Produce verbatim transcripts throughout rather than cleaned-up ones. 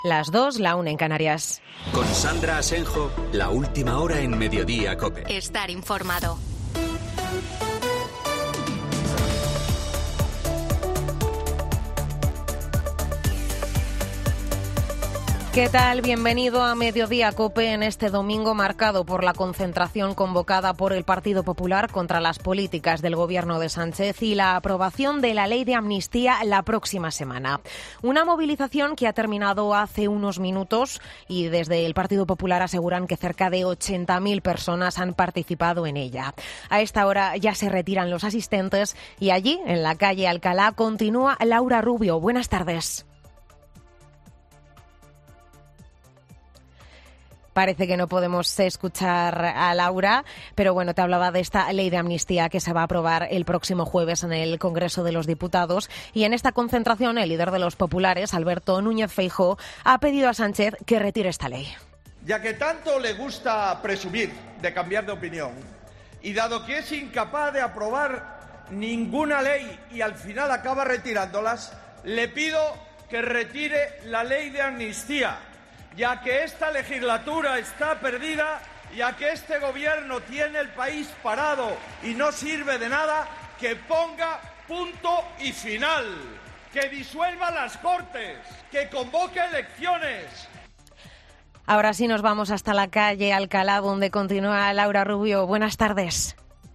Las dos, la una en Canarias. Con Sandra Asenjo, la última hora en Mediodía COPE. Estar informado. ¿Qué tal? Bienvenido a Mediodía COPE en este domingo marcado por la concentración convocada por el Partido Popular contra las políticas del gobierno de Sánchez y la aprobación de la ley de amnistía la próxima semana. Una movilización que ha terminado hace unos minutos y desde el Partido Popular aseguran que cerca de ochenta mil personas han participado en ella. A esta hora ya se retiran los asistentes y allí, en la calle Alcalá, continúa Laura Rubio. Buenas tardes. Parece que no podemos escuchar a Laura, pero bueno, te hablaba de esta ley de amnistía que se va a aprobar el próximo jueves en el Congreso de los Diputados. Y en esta concentración, el líder de los populares, Alberto Núñez Feijóo, ha pedido a Sánchez que retire esta ley. Ya que tanto le gusta presumir de cambiar de opinión, y dado que es incapaz de aprobar ninguna ley y al final acaba retirándolas, le pido que retire la ley de amnistía, ya que esta legislatura está perdida, ya que este gobierno tiene el país parado y no sirve de nada, que ponga punto y final, que disuelva las Cortes, que convoque elecciones. Ahora sí nos vamos hasta la calle Alcalá, donde continúa Laura Rubio. Buenas tardes.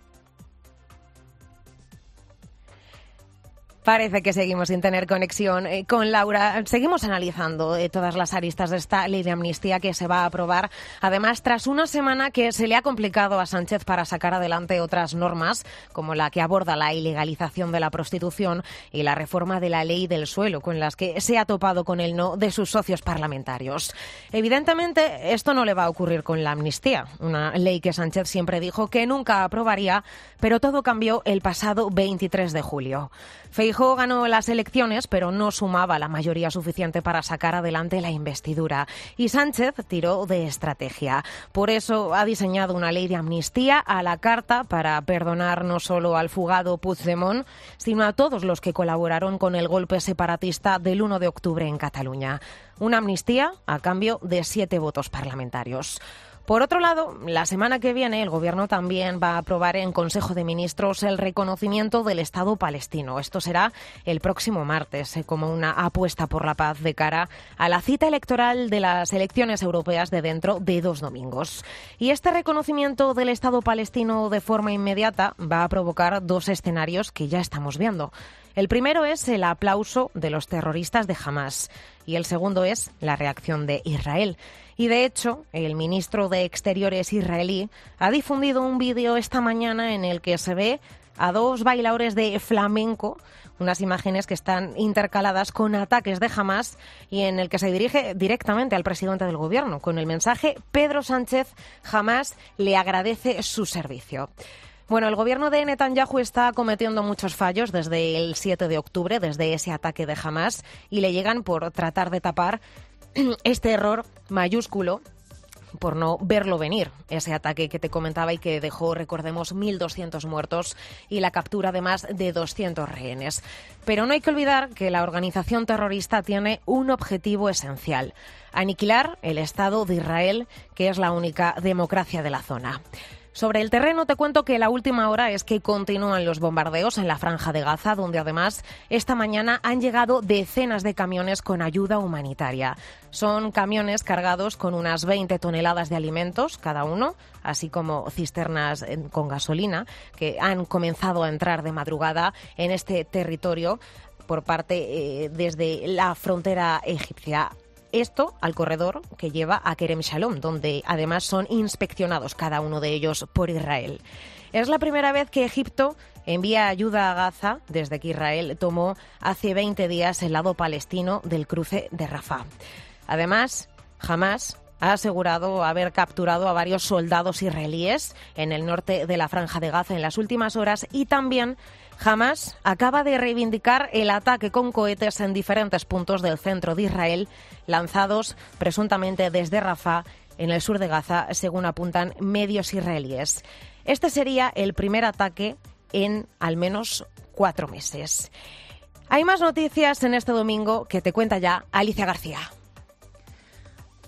Parece que seguimos sin tener conexión eh, con Laura. Seguimos analizando eh, todas las aristas de esta ley de amnistía que se va a aprobar. Además, tras una semana que se le ha complicado a Sánchez para sacar adelante otras normas, como la que aborda la ilegalización de la prostitución y la reforma de la ley del suelo, con las que se ha topado con el no de sus socios parlamentarios. Evidentemente, esto no le va a ocurrir con la amnistía, una ley que Sánchez siempre dijo que nunca aprobaría, pero todo cambió el pasado veintitrés de julio. Feijóo ganó las elecciones, pero no sumaba la mayoría suficiente para sacar adelante la investidura. Y Sánchez tiró de estrategia. Por eso ha diseñado una ley de amnistía a la carta para perdonar no solo al fugado Puigdemont, sino a todos los que colaboraron con el golpe separatista del uno de octubre en Cataluña. Una amnistía a cambio de siete votos parlamentarios. Por otro lado, la semana que viene el Gobierno también va a aprobar en Consejo de Ministros el reconocimiento del Estado palestino. Esto será el próximo martes, como una apuesta por la paz de cara a la cita electoral de las elecciones europeas de dentro de dos domingos. Y este reconocimiento del Estado palestino de forma inmediata va a provocar dos escenarios que ya estamos viendo. El primero es el aplauso de los terroristas de Hamás y el segundo es la reacción de Israel. Y de hecho, el ministro de Exteriores israelí ha difundido un vídeo esta mañana en el que se ve a dos bailadores de flamenco, unas imágenes que están intercaladas con ataques de Hamás y en el que se dirige directamente al presidente del gobierno con el mensaje: Pedro Sánchez, Hamás le agradece su servicio. Bueno, el gobierno de Netanyahu está cometiendo muchos fallos desde el siete de octubre, desde ese ataque de Hamás, y le llegan por tratar de tapar este error mayúsculo, por no verlo venir, ese ataque que te comentaba y que dejó, recordemos, mil doscientos muertos y la captura de más de doscientos rehenes. Pero no hay que olvidar que la organización terrorista tiene un objetivo esencial: aniquilar el Estado de Israel, que es la única democracia de la zona. Sobre el terreno te cuento que la última hora es que continúan los bombardeos en la Franja de Gaza, donde además esta mañana han llegado decenas de camiones con ayuda humanitaria. Son camiones cargados con unas veinte toneladas de alimentos cada uno, así como cisternas con gasolina, que han comenzado a entrar de madrugada en este territorio por parte eh, desde la frontera egipcia. Esto al corredor que lleva a Kerem Shalom, donde además son inspeccionados cada uno de ellos por Israel. Es la primera vez que Egipto envía ayuda a Gaza desde que Israel tomó hace veinte días el lado palestino del cruce de Rafah. Además, Hamás ha asegurado haber capturado a varios soldados israelíes en el norte de la Franja de Gaza en las últimas horas y también Hamás acaba de reivindicar el ataque con cohetes en diferentes puntos del centro de Israel, lanzados presuntamente desde Rafah, en el sur de Gaza, según apuntan medios israelíes. Este sería el primer ataque en al menos cuatro meses. Hay más noticias en este domingo que te cuenta ya Alicia García.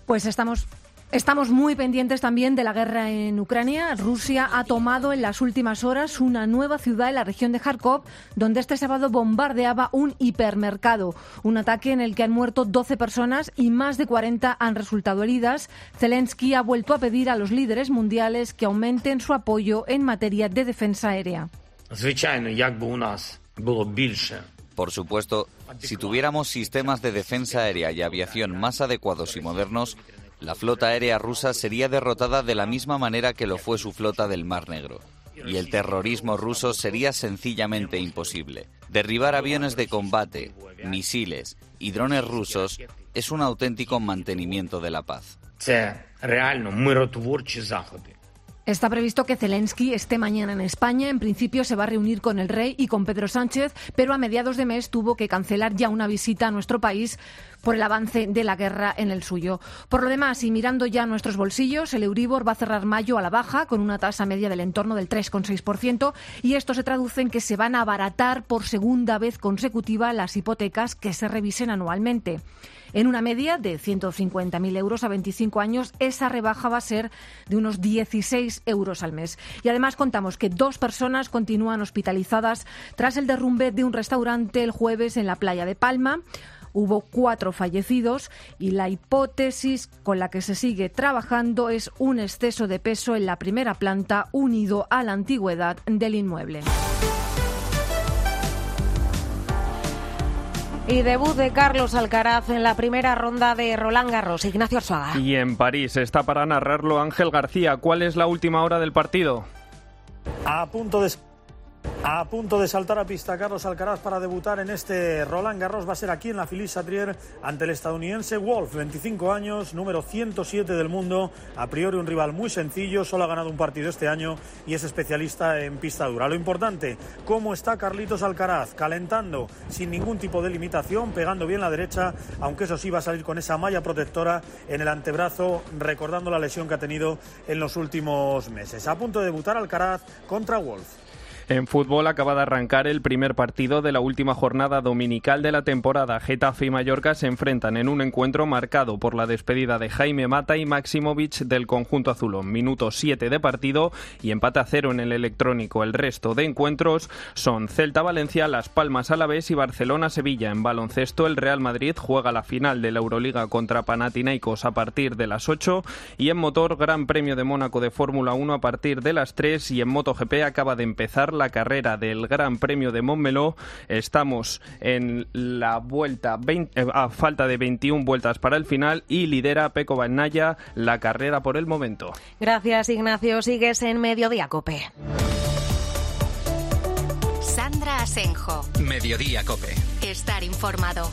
Pues estamos... Estamos muy pendientes también de la guerra en Ucrania. Rusia ha tomado en las últimas horas una nueva ciudad en la región de Kharkov, donde este sábado bombardeaba un hipermercado. Un ataque en el que han muerto doce personas y más de cuarenta han resultado heridas. Zelensky ha vuelto a pedir a los líderes mundiales que aumenten su apoyo en materia de defensa aérea. Por supuesto, si tuviéramos sistemas de defensa aérea y aviación más adecuados y modernos, la flota aérea rusa sería derrotada de la misma manera que lo fue su flota del Mar Negro. Y el terrorismo ruso sería sencillamente imposible. Derribar aviones de combate, misiles y drones rusos es un auténtico mantenimiento de la paz. Está previsto que Zelensky esté mañana en España. En principio se va a reunir con el rey y con Pedro Sánchez, pero a mediados de mes tuvo que cancelar ya una visita a nuestro país por el avance de la guerra en el suyo. Por lo demás, y mirando ya nuestros bolsillos, el Euribor va a cerrar mayo a la baja con una tasa media del entorno del tres coma seis por ciento y esto se traduce en que se van a abaratar por segunda vez consecutiva las hipotecas que se revisen anualmente. En una media de ciento cincuenta mil euros a veinticinco años, esa rebaja va a ser de unos dieciséis euros al mes. Y además contamos que dos personas continúan hospitalizadas tras el derrumbe de un restaurante el jueves en la playa de Palma. Hubo cuatro fallecidos y la hipótesis con la que se sigue trabajando es un exceso de peso en la primera planta unido a la antigüedad del inmueble. Y debut de Carlos Alcaraz en la primera ronda de Roland Garros. Ignacio Arzuaga. Y en París está para narrarlo Ángel García. ¿Cuál es la última hora del partido? A punto de... A punto de saltar a pista Carlos Alcaraz para debutar en este Roland Garros. Va a ser aquí en la Philippe-Chatrier ante el estadounidense Wolf, veinticinco años, número ciento siete del mundo. A priori un rival muy sencillo, solo ha ganado un partido este año y es especialista en pista dura. Lo importante, cómo está Carlitos Alcaraz, calentando sin ningún tipo de limitación, pegando bien la derecha, aunque eso sí va a salir con esa malla protectora en el antebrazo, recordando la lesión que ha tenido en los últimos meses. A punto de debutar Alcaraz contra Wolf. En fútbol acaba de arrancar el primer partido de la última jornada dominical de la temporada. Getafe y Mallorca se enfrentan en un encuentro marcado por la despedida de Jaime Mata y Maximovic del conjunto azulón. Minuto siete de partido y empate a cero en el electrónico. El resto de encuentros son Celta-Valencia, Las Palmas-Alavés y Barcelona-Sevilla. En baloncesto, el Real Madrid juega la final de la Euroliga contra Panathinaikos a partir de las ocho y en motor, Gran Premio de Mónaco de Fórmula uno a partir de las tres y en MotoGP acaba de empezar la carrera del Gran Premio de Montmeló. Estamos en la vuelta veinte, a falta de veintiuna vueltas para el final y lidera Pecco Bagnaia la carrera por el momento. Gracias, Ignacio. Sigues en Mediodía COPE. Sandra Asenjo. Mediodía COPE. Estar informado.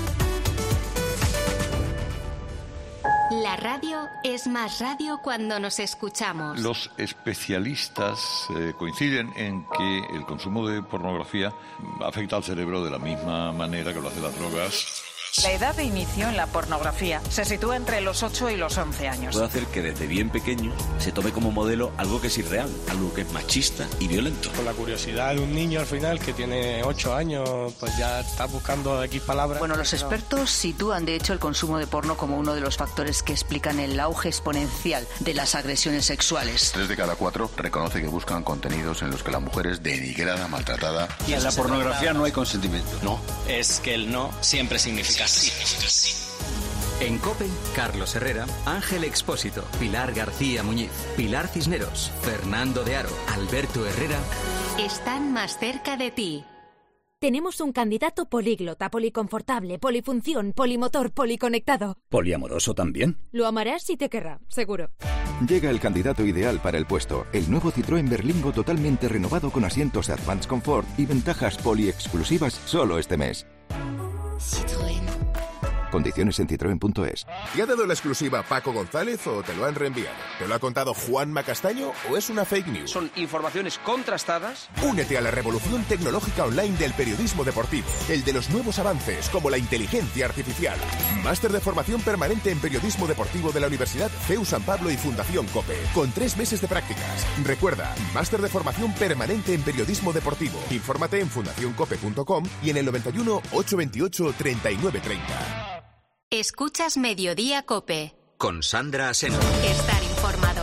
La radio es más radio cuando nos escuchamos. Los especialistas eh, coinciden en que el consumo de pornografía afecta al cerebro de la misma manera que lo hacen las drogas. La edad de inicio en la pornografía se sitúa entre los ocho y los once años. Puede hacer que desde bien pequeño se tome como modelo algo que es irreal, algo que es machista y violento. Con la curiosidad de un niño al final que tiene ocho años, pues ya está buscando X palabras. Bueno, los expertos sitúan de hecho el consumo de porno como uno de los factores que explican el auge exponencial de las agresiones sexuales. Tres de cada cuatro reconoce que buscan contenidos en los que la mujer es denigrada, maltratada. Y en la pornografía no hay consentimiento. No, es que el no siempre significa sí. En COPE, Carlos Herrera, Ángel Expósito, Pilar García Muñiz, Pilar Cisneros, Fernando de Aro, Alberto Herrera. Están más cerca de ti. Tenemos un candidato políglota, policonfortable, polifunción, polimotor, policonectado. ¿Poliamoroso también? Lo amarás y te querrá, seguro. Llega el candidato ideal para el puesto, el nuevo Citroën Berlingo totalmente renovado con asientos Advanced Comfort y ventajas poliexclusivas solo este mes. Citroën. Condiciones en citroen punto es. ¿Te ha dado la exclusiva Paco González o te lo han reenviado? ¿Te lo ha contado Juanma Castaño o es una fake news? Son informaciones contrastadas. Únete a la revolución tecnológica online del periodismo deportivo, el de los nuevos avances como la inteligencia artificial. Máster de formación permanente en periodismo deportivo de la Universidad C E U San Pablo y Fundación COPE, con tres meses de prácticas. Recuerda, máster de formación permanente en periodismo deportivo. Infórmate en fundación cope punto com y en el noventa y uno, ochocientos veintiocho, treinta y nueve treinta. Escuchas Mediodía COPE. con Sandra Asenjo. Estar informado.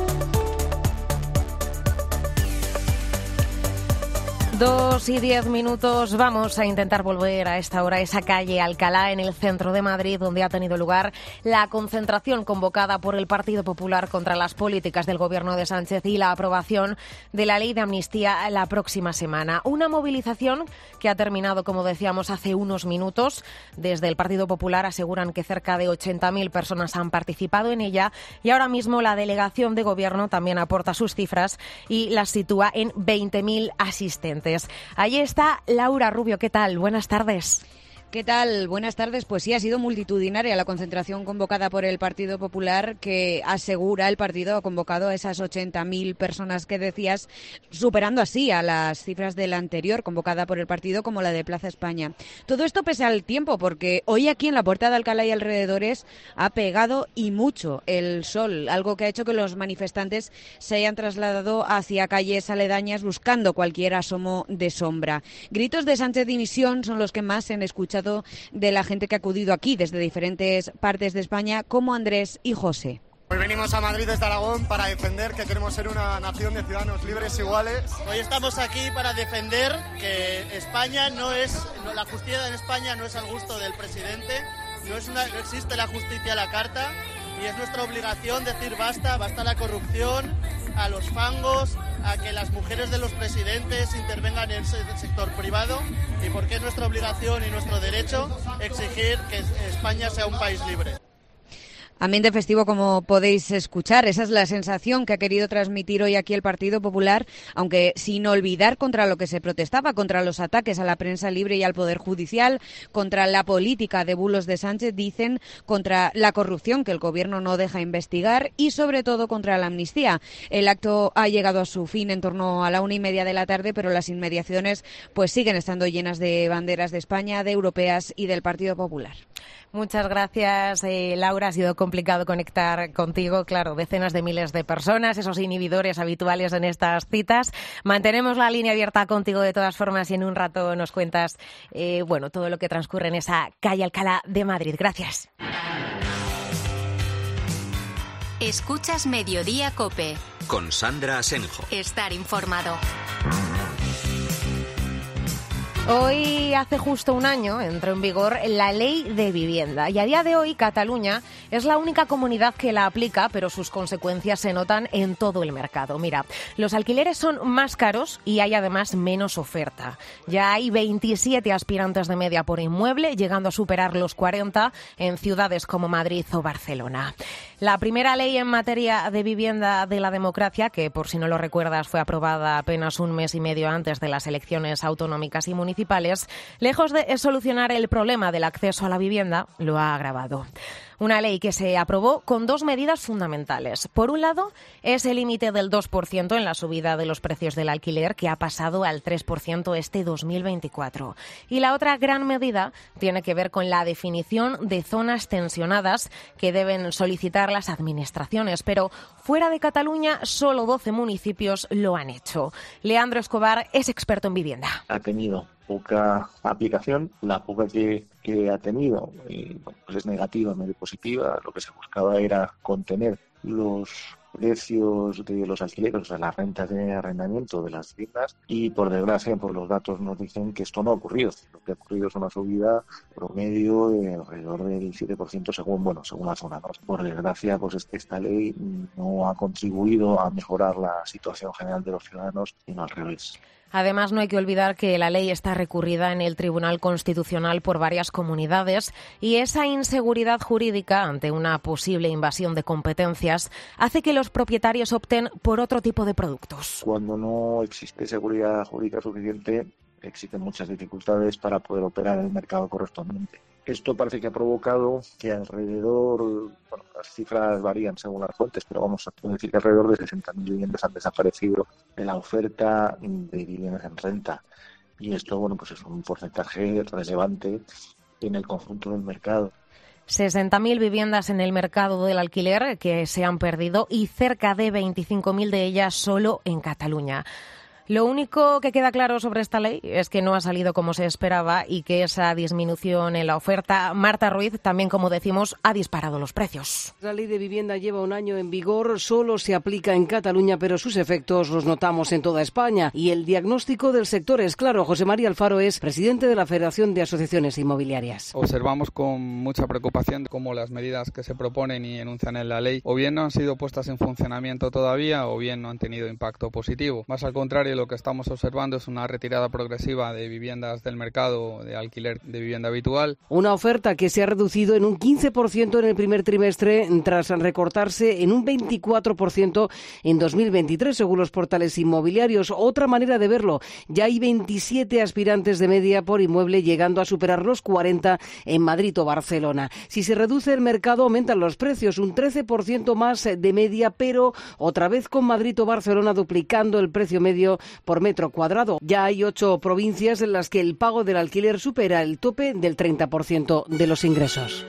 Dos y diez minutos. Vamos a intentar volver a esta hora a esa calle Alcalá, en el centro de Madrid, donde ha tenido lugar la concentración convocada por el Partido Popular contra las políticas del Gobierno de Sánchez y la aprobación de la ley de amnistía la próxima semana. Una movilización que ha terminado, como decíamos, hace unos minutos. Desde el Partido Popular aseguran que cerca de ochenta mil personas han participado en ella y ahora mismo la delegación de Gobierno también aporta sus cifras y las sitúa en veinte mil asistentes. Allí está Laura Rubio. ¿Qué tal? Buenas tardes. ¿Qué tal? Buenas tardes. Pues sí, ha sido multitudinaria la concentración convocada por el Partido Popular, que asegura el partido ha convocado a esas ochenta mil personas que decías, superando así a las cifras de la anterior convocada por el partido, como la de Plaza España. Todo esto pese al tiempo, porque hoy aquí en la Puerta de Alcalá y alrededores ha pegado y mucho el sol, algo que ha hecho que los manifestantes se hayan trasladado hacia calles aledañas buscando cualquier asomo de sombra. Gritos de Sánchez dimisión son los que más se han escuchado de la gente que ha acudido aquí desde diferentes partes de España, como Andrés y José. Hoy venimos a Madrid desde Aragón para defender que queremos ser una nación de ciudadanos libres, iguales. Hoy estamos aquí para defender que España no es, la justicia en España no es al gusto del presidente, no, es una, no existe la justicia a la carta y es nuestra obligación decir basta, basta la corrupción, a los fangos, a que las mujeres de los presidentes intervengan en el sector privado y porque es nuestra obligación y nuestro derecho exigir que España sea un país libre. Ambiente festivo, como podéis escuchar. Esa es la sensación que ha querido transmitir hoy aquí el Partido Popular, aunque sin olvidar contra lo que se protestaba, contra los ataques a la prensa libre y al Poder Judicial, contra la política de bulos de Sánchez, dicen, contra la corrupción que el Gobierno no deja investigar y, sobre todo, contra la amnistía. El acto ha llegado a su fin en torno a la una y media de la tarde, pero las inmediaciones pues siguen estando llenas de banderas de España, de europeas y del Partido Popular. Muchas gracias, eh, Laura. Ha sido complicado conectar contigo. Claro, decenas de miles de personas, esos inhibidores habituales en estas citas. Mantenemos la línea abierta contigo de todas formas y en un rato nos cuentas eh, bueno, todo lo que transcurre en esa calle Alcalá de Madrid. Gracias. Escuchas Mediodía COPE. Con Sandra Asenjo. Estar informado. Hoy hace justo un año entró en vigor la Ley de Vivienda y a día de hoy Cataluña es la única comunidad que la aplica, pero sus consecuencias se notan en todo el mercado. Mira, los alquileres son más caros y hay además menos oferta. Ya hay veintisiete aspirantes de media por inmueble, llegando a superar los cuarenta en ciudades como Madrid o Barcelona. La primera ley en materia de vivienda de la democracia, que por si no lo recuerdas fue aprobada apenas un mes y medio antes de las elecciones autonómicas y municipales, lejos de solucionar el problema del acceso a la vivienda, lo ha agravado. Una ley que se aprobó con dos medidas fundamentales. Por un lado, es el límite del dos por ciento en la subida de los precios del alquiler, que ha pasado al tres por ciento este dos mil veinticuatro. Y la otra gran medida tiene que ver con la definición de zonas tensionadas que deben solicitar las administraciones. Pero fuera de Cataluña, solo doce municipios lo han hecho. Leandro Escobar es experto en vivienda. Ha tenido poca aplicación, la poca que, que ha tenido eh, pues es negativa, medio positiva. Lo que se buscaba era contener los precios de los alquileres, o sea, las rentas de arrendamiento de las viviendas, y por desgracia, pues los datos nos dicen que esto no ha ocurrido. Lo que ha ocurrido es una subida promedio de alrededor del siete por ciento según, bueno, según la zona, ¿no? Por desgracia, pues esta ley no ha contribuido a mejorar la situación general de los ciudadanos, sino al revés. Además, no hay que olvidar que la ley está recurrida en el Tribunal Constitucional por varias comunidades y esa inseguridad jurídica ante una posible invasión de competencias hace que los propietarios opten por otro tipo de productos. Cuando no existe seguridad jurídica suficiente, existen muchas dificultades para poder operar en el mercado correspondiente. Esto parece que ha provocado que alrededor, bueno, las cifras varían según las fuentes, pero vamos a decir que alrededor de sesenta mil viviendas han desaparecido de la oferta de viviendas en renta. Y esto, bueno, pues es un porcentaje relevante en el conjunto del mercado. sesenta mil viviendas en el mercado del alquiler que se han perdido y cerca de veinticinco mil de ellas solo en Cataluña. Lo único que queda claro sobre esta ley es que no ha salido como se esperaba y que esa disminución en la oferta, Marta Ruiz, también, como decimos, ha disparado los precios. La ley de vivienda lleva un año en vigor, solo se aplica en Cataluña, pero sus efectos los notamos en toda España. Y el diagnóstico del sector es claro. José María Alfaro es presidente de la Federación de Asociaciones Inmobiliarias. Observamos con mucha preocupación cómo las medidas que se proponen y enuncian en la ley o bien no han sido puestas en funcionamiento todavía o bien no han tenido impacto positivo. Más al contrario, lo que estamos observando es una retirada progresiva de viviendas del mercado de alquiler de vivienda habitual. Una oferta que se ha reducido en un quince por ciento en el primer trimestre tras recortarse en un veinticuatro por ciento en dos mil veintitrés, según los portales inmobiliarios. Otra manera de verlo, ya hay veintisiete aspirantes de media por inmueble, llegando a superar los cuarenta en Madrid o Barcelona. Si se reduce el mercado, aumentan los precios, un trece por ciento más de media, pero otra vez con Madrid o Barcelona duplicando el precio medio por metro cuadrado. Ya hay ocho provincias en las que el pago del alquiler supera el tope del treinta por ciento de los ingresos.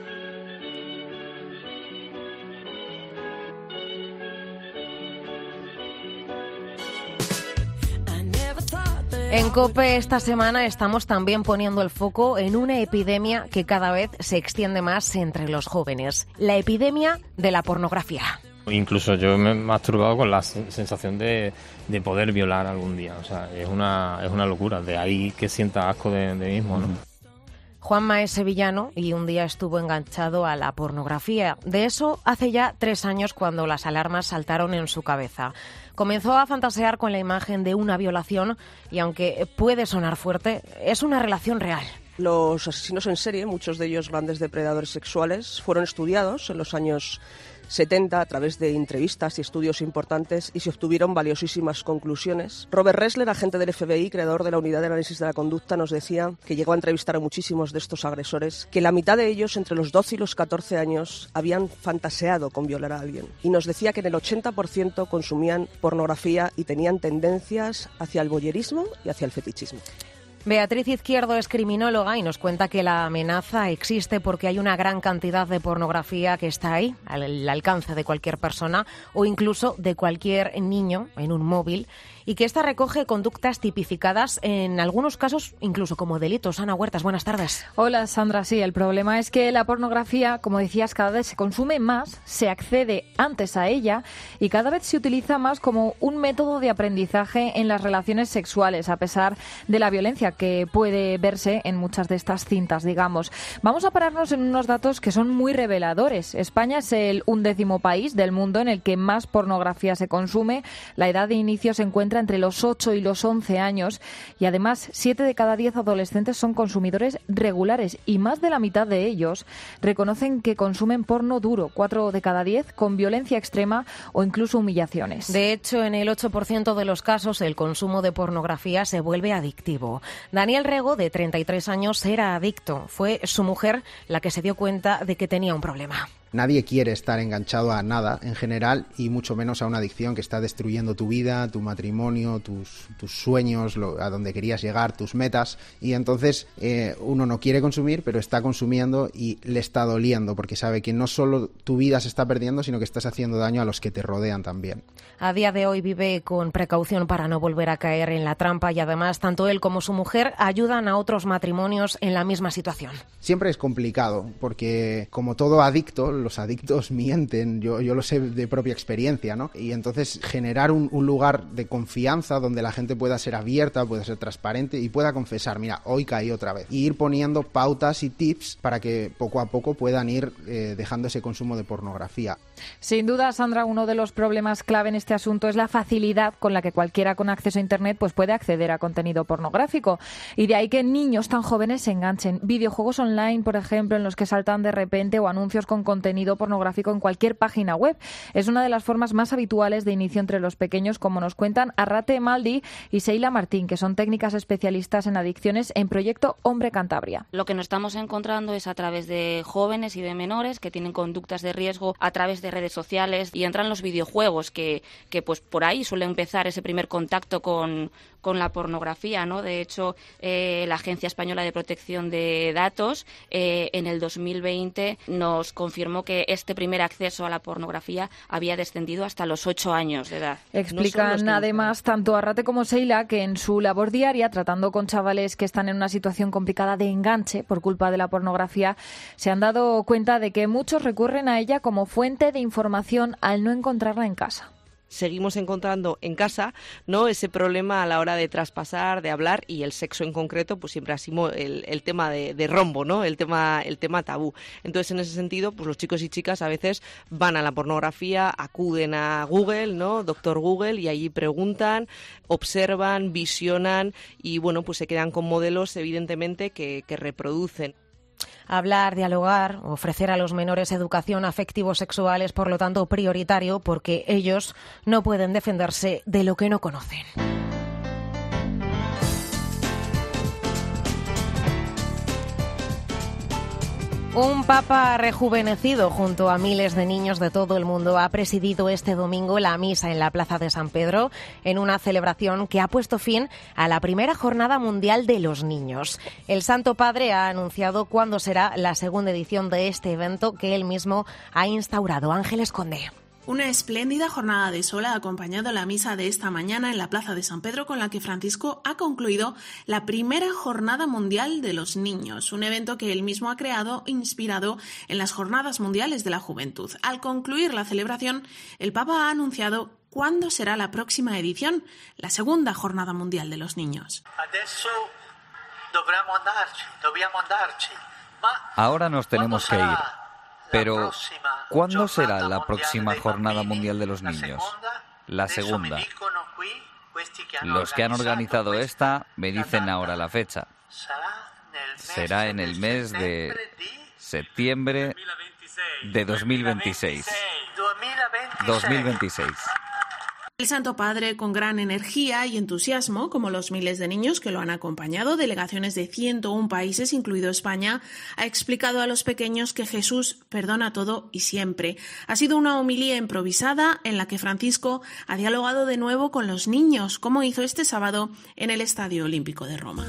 En COPE esta semana estamos también poniendo el foco en una epidemia que cada vez se extiende más entre los jóvenes, la epidemia de la pornografía. Incluso yo me he masturbado con la sensación de, de poder violar algún día. O sea, es una, es una locura. De ahí que sienta asco de, de mismo, ¿no? Juanma es sevillano y un día estuvo enganchado a la pornografía. De eso hace ya tres años, cuando las alarmas saltaron en su cabeza. Comenzó a fantasear con la imagen de una violación y, aunque puede sonar fuerte, es una relación real. Los asesinos en serie, muchos de ellos grandes depredadores sexuales, fueron estudiados en los años setenta a través de entrevistas y estudios importantes y se obtuvieron valiosísimas conclusiones. Robert Ressler, agente del F B I, creador de la Unidad de Análisis de la Conducta, nos decía que llegó a entrevistar a muchísimos de estos agresores, que la mitad de ellos, entre los doce y los catorce años, habían fantaseado con violar a alguien. Y nos decía que en el ochenta por ciento consumían pornografía y tenían tendencias hacia el voyerismo y hacia el fetichismo. Beatriz Izquierdo es criminóloga y nos cuenta que la amenaza existe porque hay una gran cantidad de pornografía que está ahí, al alcance de cualquier persona o incluso de cualquier niño en un móvil, y que esta recoge conductas tipificadas en algunos casos incluso como delitos. Ana Huertas, buenas tardes. Hola, Sandra. Sí, el problema es que la pornografía, como decías, cada vez se consume más, se accede antes a ella y cada vez se utiliza más como un método de aprendizaje en las relaciones sexuales, a pesar de la violencia que puede verse en muchas de estas cintas, digamos. Vamos a pararnos en unos datos que son muy reveladores. España es el undécimo país del mundo en el que más pornografía se consume. La edad de inicio se encuentra entre los ocho y los once años y además siete de cada diez adolescentes son consumidores regulares y más de la mitad de ellos reconocen que consumen porno duro, cuatro de cada diez con violencia extrema o incluso humillaciones. De hecho, en el ocho por ciento de los casos el consumo de pornografía se vuelve adictivo. Daniel Rego, de treinta y tres años, era adicto. Fue su mujer la que se dio cuenta de que tenía un problema. Nadie quiere estar enganchado a nada en general y mucho menos a una adicción que está destruyendo tu vida, tu matrimonio, tus, tus sueños, lo, a donde querías llegar, tus metas. Y entonces eh, uno no quiere consumir, pero está consumiendo y le está doliendo porque sabe que no solo tu vida se está perdiendo, sino que estás haciendo daño a los que te rodean también. A día de hoy vive con precaución para no volver a caer en la trampa y además tanto él como su mujer ayudan a otros matrimonios en la misma situación. Siempre es complicado porque, como todo adicto, los adictos mienten, yo, yo lo sé de propia experiencia, ¿no? Y entonces generar un, un lugar de confianza donde la gente pueda ser abierta, pueda ser transparente y pueda confesar, mira, hoy caí otra vez. Y ir poniendo pautas y tips para que poco a poco puedan ir eh, dejando ese consumo de pornografía. Sin duda, Sandra, uno de los problemas clave en este asunto es la facilidad con la que cualquiera con acceso a Internet pues puede acceder a contenido pornográfico. Y de ahí que niños tan jóvenes se enganchen. Videojuegos online, por ejemplo, en los que saltan de repente o anuncios con contenido pornográfico en cualquier página web. Es una de las formas más habituales de inicio entre los pequeños, como nos cuentan Arrate Maldi y Seila Martín, que son técnicas especialistas en adicciones en Proyecto Hombre Cantabria. Lo que nos estamos encontrando es a través de jóvenes y de menores que tienen conductas de riesgo a través de redes sociales y entran los videojuegos, que, que pues por ahí suele empezar ese primer contacto con, con la pornografía, ¿no? De hecho, eh, la Agencia Española de Protección de Datos eh, en el dos mil veinte nos confirmó informó que este primer acceso a la pornografía había descendido hasta los ocho años de edad. Explican no además tanto Arrate como Sheila que en su labor diaria, tratando con chavales que están en una situación complicada de enganche por culpa de la pornografía, se han dado cuenta de que muchos recurren a ella como fuente de información al no encontrarla en casa. Seguimos encontrando en casa, ¿no?, ese problema a la hora de traspasar, de hablar, y el sexo en concreto, pues siempre ha sido el, el tema de, de rombo, ¿no?, el tema, el tema tabú. Entonces, en ese sentido, pues los chicos y chicas a veces van a la pornografía, acuden a Google, ¿no?, doctor Google, y allí preguntan, observan, visionan y, bueno, pues se quedan con modelos, evidentemente, que, que reproducen. Hablar, dialogar, ofrecer a los menores educación afectivo-sexual es, por lo tanto, prioritario porque ellos no pueden defenderse de lo que no conocen. Un papa rejuvenecido junto a miles de niños de todo el mundo ha presidido este domingo la misa en la Plaza de San Pedro en una celebración que ha puesto fin a la primera Jornada Mundial de los Niños. El Santo Padre ha anunciado cuándo será la segunda edición de este evento que él mismo ha instaurado. Ángeles Conde. Una espléndida jornada de sol ha acompañado la misa de esta mañana en la Plaza de San Pedro, con la que Francisco ha concluido la primera Jornada Mundial de los Niños, un evento que él mismo ha creado inspirado en las Jornadas Mundiales de la Juventud. Al concluir la celebración, el Papa ha anunciado cuándo será la próxima edición, la segunda Jornada Mundial de los Niños. Ahora nos tenemos que ir. Pero, ¿cuándo será la próxima Jornada Mundial de los Niños? La segunda. Los que han organizado esta me dicen ahora la fecha. Será en el mes de septiembre de dos mil veintiséis. dos mil veintiséis. El Santo Padre, con gran energía y entusiasmo, como los miles de niños que lo han acompañado, delegaciones de ciento uno países, incluido España, ha explicado a los pequeños que Jesús perdona todo y siempre. Ha sido una homilía improvisada en la que Francisco ha dialogado de nuevo con los niños, como hizo este sábado en el Estadio Olímpico de Roma.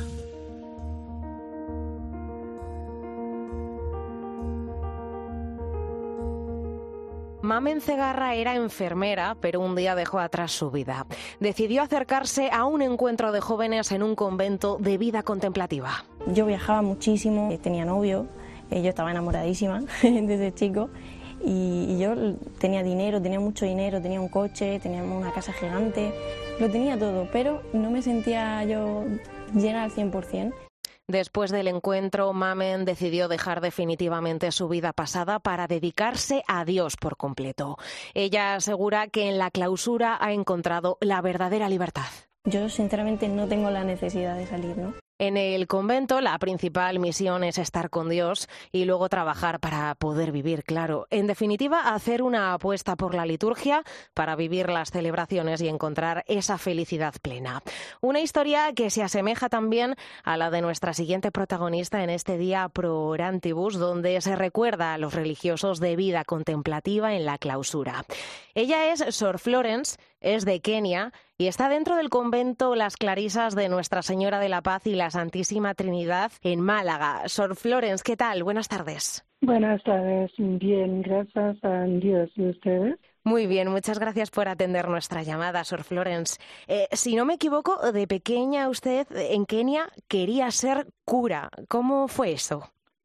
Mamen Cegarra era enfermera, pero un día dejó atrás su vida. Decidió acercarse a un encuentro de jóvenes en un convento de vida contemplativa. Yo viajaba muchísimo, tenía novio, yo estaba enamoradísima desde chico y yo tenía dinero, tenía mucho dinero, tenía un coche, tenía una casa gigante, lo tenía todo, pero no me sentía yo llena al cien por ciento. Después del encuentro, Mamen decidió dejar definitivamente su vida pasada para dedicarse a Dios por completo. Ella asegura que en la clausura ha encontrado la verdadera libertad. Yo sinceramente no tengo la necesidad de salir, ¿no? En el convento la principal misión es estar con Dios y luego trabajar para poder vivir, claro. En definitiva, hacer una apuesta por la liturgia para vivir las celebraciones y encontrar esa felicidad plena. Una historia que se asemeja también a la de nuestra siguiente protagonista en este día Pro Orantibus, donde se recuerda a los religiosos de vida contemplativa en la clausura. Ella es Sor Florence, es de Kenia y está dentro del convento Las Clarisas de Nuestra Señora de la Paz y la Santísima Trinidad en Málaga. Sor Florence, ¿qué tal? Buenas tardes. Buenas tardes, bien, gracias a Dios y ustedes. Muy bien, muchas gracias por atender nuestra llamada, Sor Florence. Eh, si no me equivoco, de pequeña usted en Kenia quería ser cura. ¿Cómo fue eso?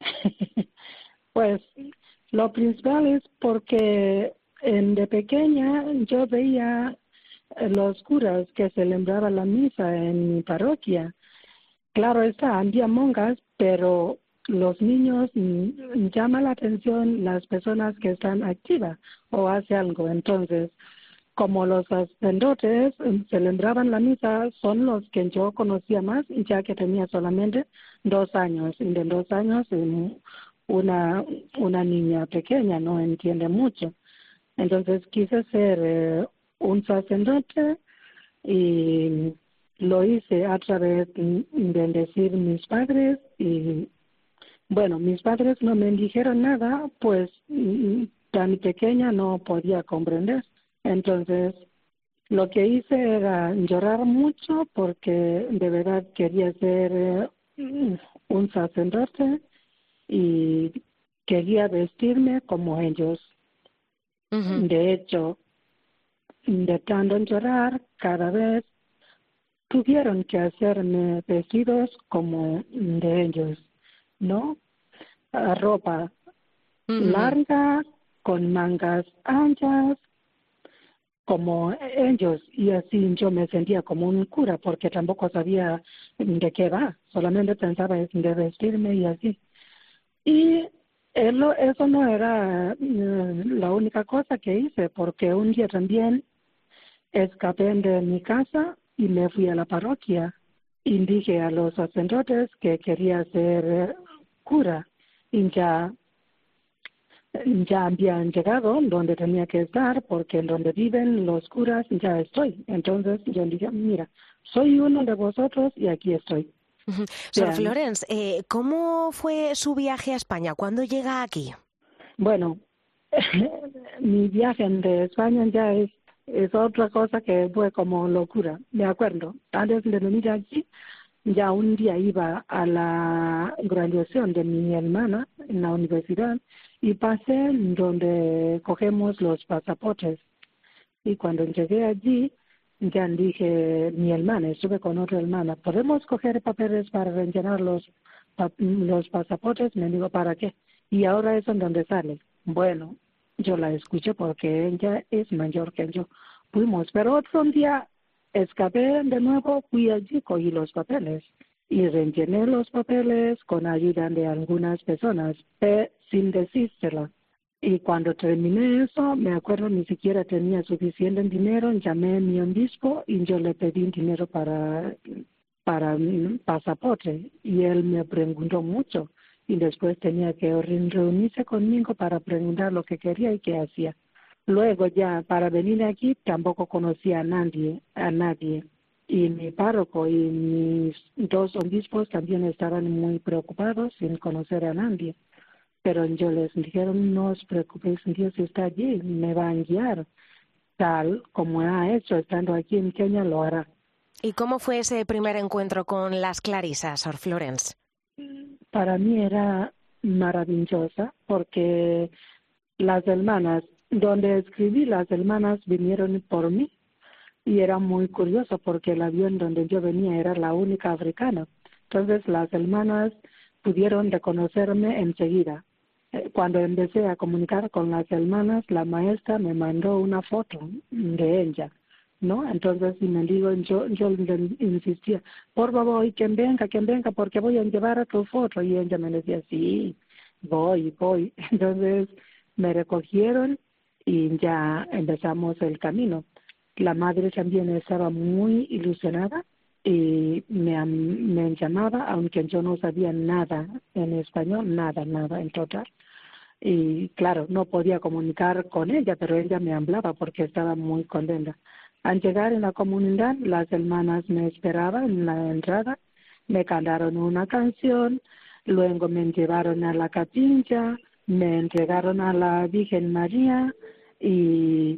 Pues lo principal es porque en, de pequeña yo veía los curas que celebraban la misa en mi parroquia. Claro está, había monjas, pero los niños mm, llama la atención las personas que están activas o hacen algo. Entonces, como los sacerdotes celebraban la misa, son los que yo conocía más, ya que tenía solamente dos años. Y de dos años, una, una niña pequeña no entiende mucho. Entonces, quise ser eh, un sacerdote y lo hice a través de bendecir mis padres y, bueno, mis padres no me dijeron nada, pues tan pequeña no podía comprender. Entonces, lo que hice era llorar mucho porque de verdad quería ser eh, un sacerdote y quería vestirme como ellos. Uh-huh. De hecho, de tanto llorar, cada vez tuvieron que hacerme vestidos como de ellos, ¿no? Uh, ropa uh-huh. larga, con mangas anchas, como ellos, y así yo me sentía como un cura, porque tampoco sabía de qué va, solamente pensaba en de vestirme y así. Y eso no era la única cosa que hice, porque un día también escapé de mi casa y me fui a la parroquia y dije a los sacerdotes que quería ser cura, y ya ya habían llegado donde tenía que estar, porque en donde viven los curas ya estoy. Entonces yo dije, mira, soy uno de vosotros y aquí estoy. Uh-huh. Sor Florence, eh, ¿cómo fue su viaje a España? ¿Cuándo llega aquí? Bueno, mi viaje de España ya es, es otra cosa que fue como locura. Me acuerdo, antes de venir aquí, ya un día iba a la graduación de mi hermana en la universidad y pasé donde cogemos los pasaportes. Y cuando llegué allí, ya dije, mi hermana, estuve con otra hermana, ¿podemos coger papeles para rellenar los, los pasaportes? Me digo, ¿para qué? Y ahora es en donde sale. Bueno, yo la escuché porque ella es mayor que yo. Fuimos, pero otro día escapé de nuevo, fui allí, cogí los papeles y rellené los papeles con ayuda de algunas personas, pero sin decírselo. Y cuando terminé eso, me acuerdo ni siquiera tenía suficiente dinero, llamé a mi obispo y yo le pedí dinero para, para mi pasaporte. Y él me preguntó mucho y después tenía que reunirse conmigo para preguntar lo que quería y qué hacía. Luego ya para venir aquí tampoco conocía a nadie, a nadie. Y mi párroco y mis dos obispos también estaban muy preocupados sin conocer a nadie. Pero yo les dijeron, no os preocupéis, Dios está allí, me va a guiar. Tal como ha hecho estando aquí en Kenia, lo hará. ¿Y cómo fue ese primer encuentro con las clarisas, Sor Florence? Para mí era maravillosa, porque las hermanas, donde escribí, las hermanas vinieron por mí. Y era muy curioso, porque el avión donde yo venía era la única africana. Entonces las hermanas pudieron reconocerme enseguida. Cuando empecé a comunicar con las hermanas, la maestra me mandó una foto de ella, ¿no? Entonces, y me digo, yo, yo insistía, por favor, quien venga, quien venga, porque voy a llevar a tu foto. Y ella me decía, sí, voy, voy. Entonces, me recogieron y ya empezamos el camino. La madre también estaba muy ilusionada y me, me llamaba, aunque yo no sabía nada en español, nada, nada en total. Y claro, no podía comunicar con ella, pero ella me hablaba porque estaba muy contenta. Al llegar en la comunidad, las hermanas me esperaban en la entrada, me cantaron una canción, luego me llevaron a la capilla, me entregaron a la Virgen María y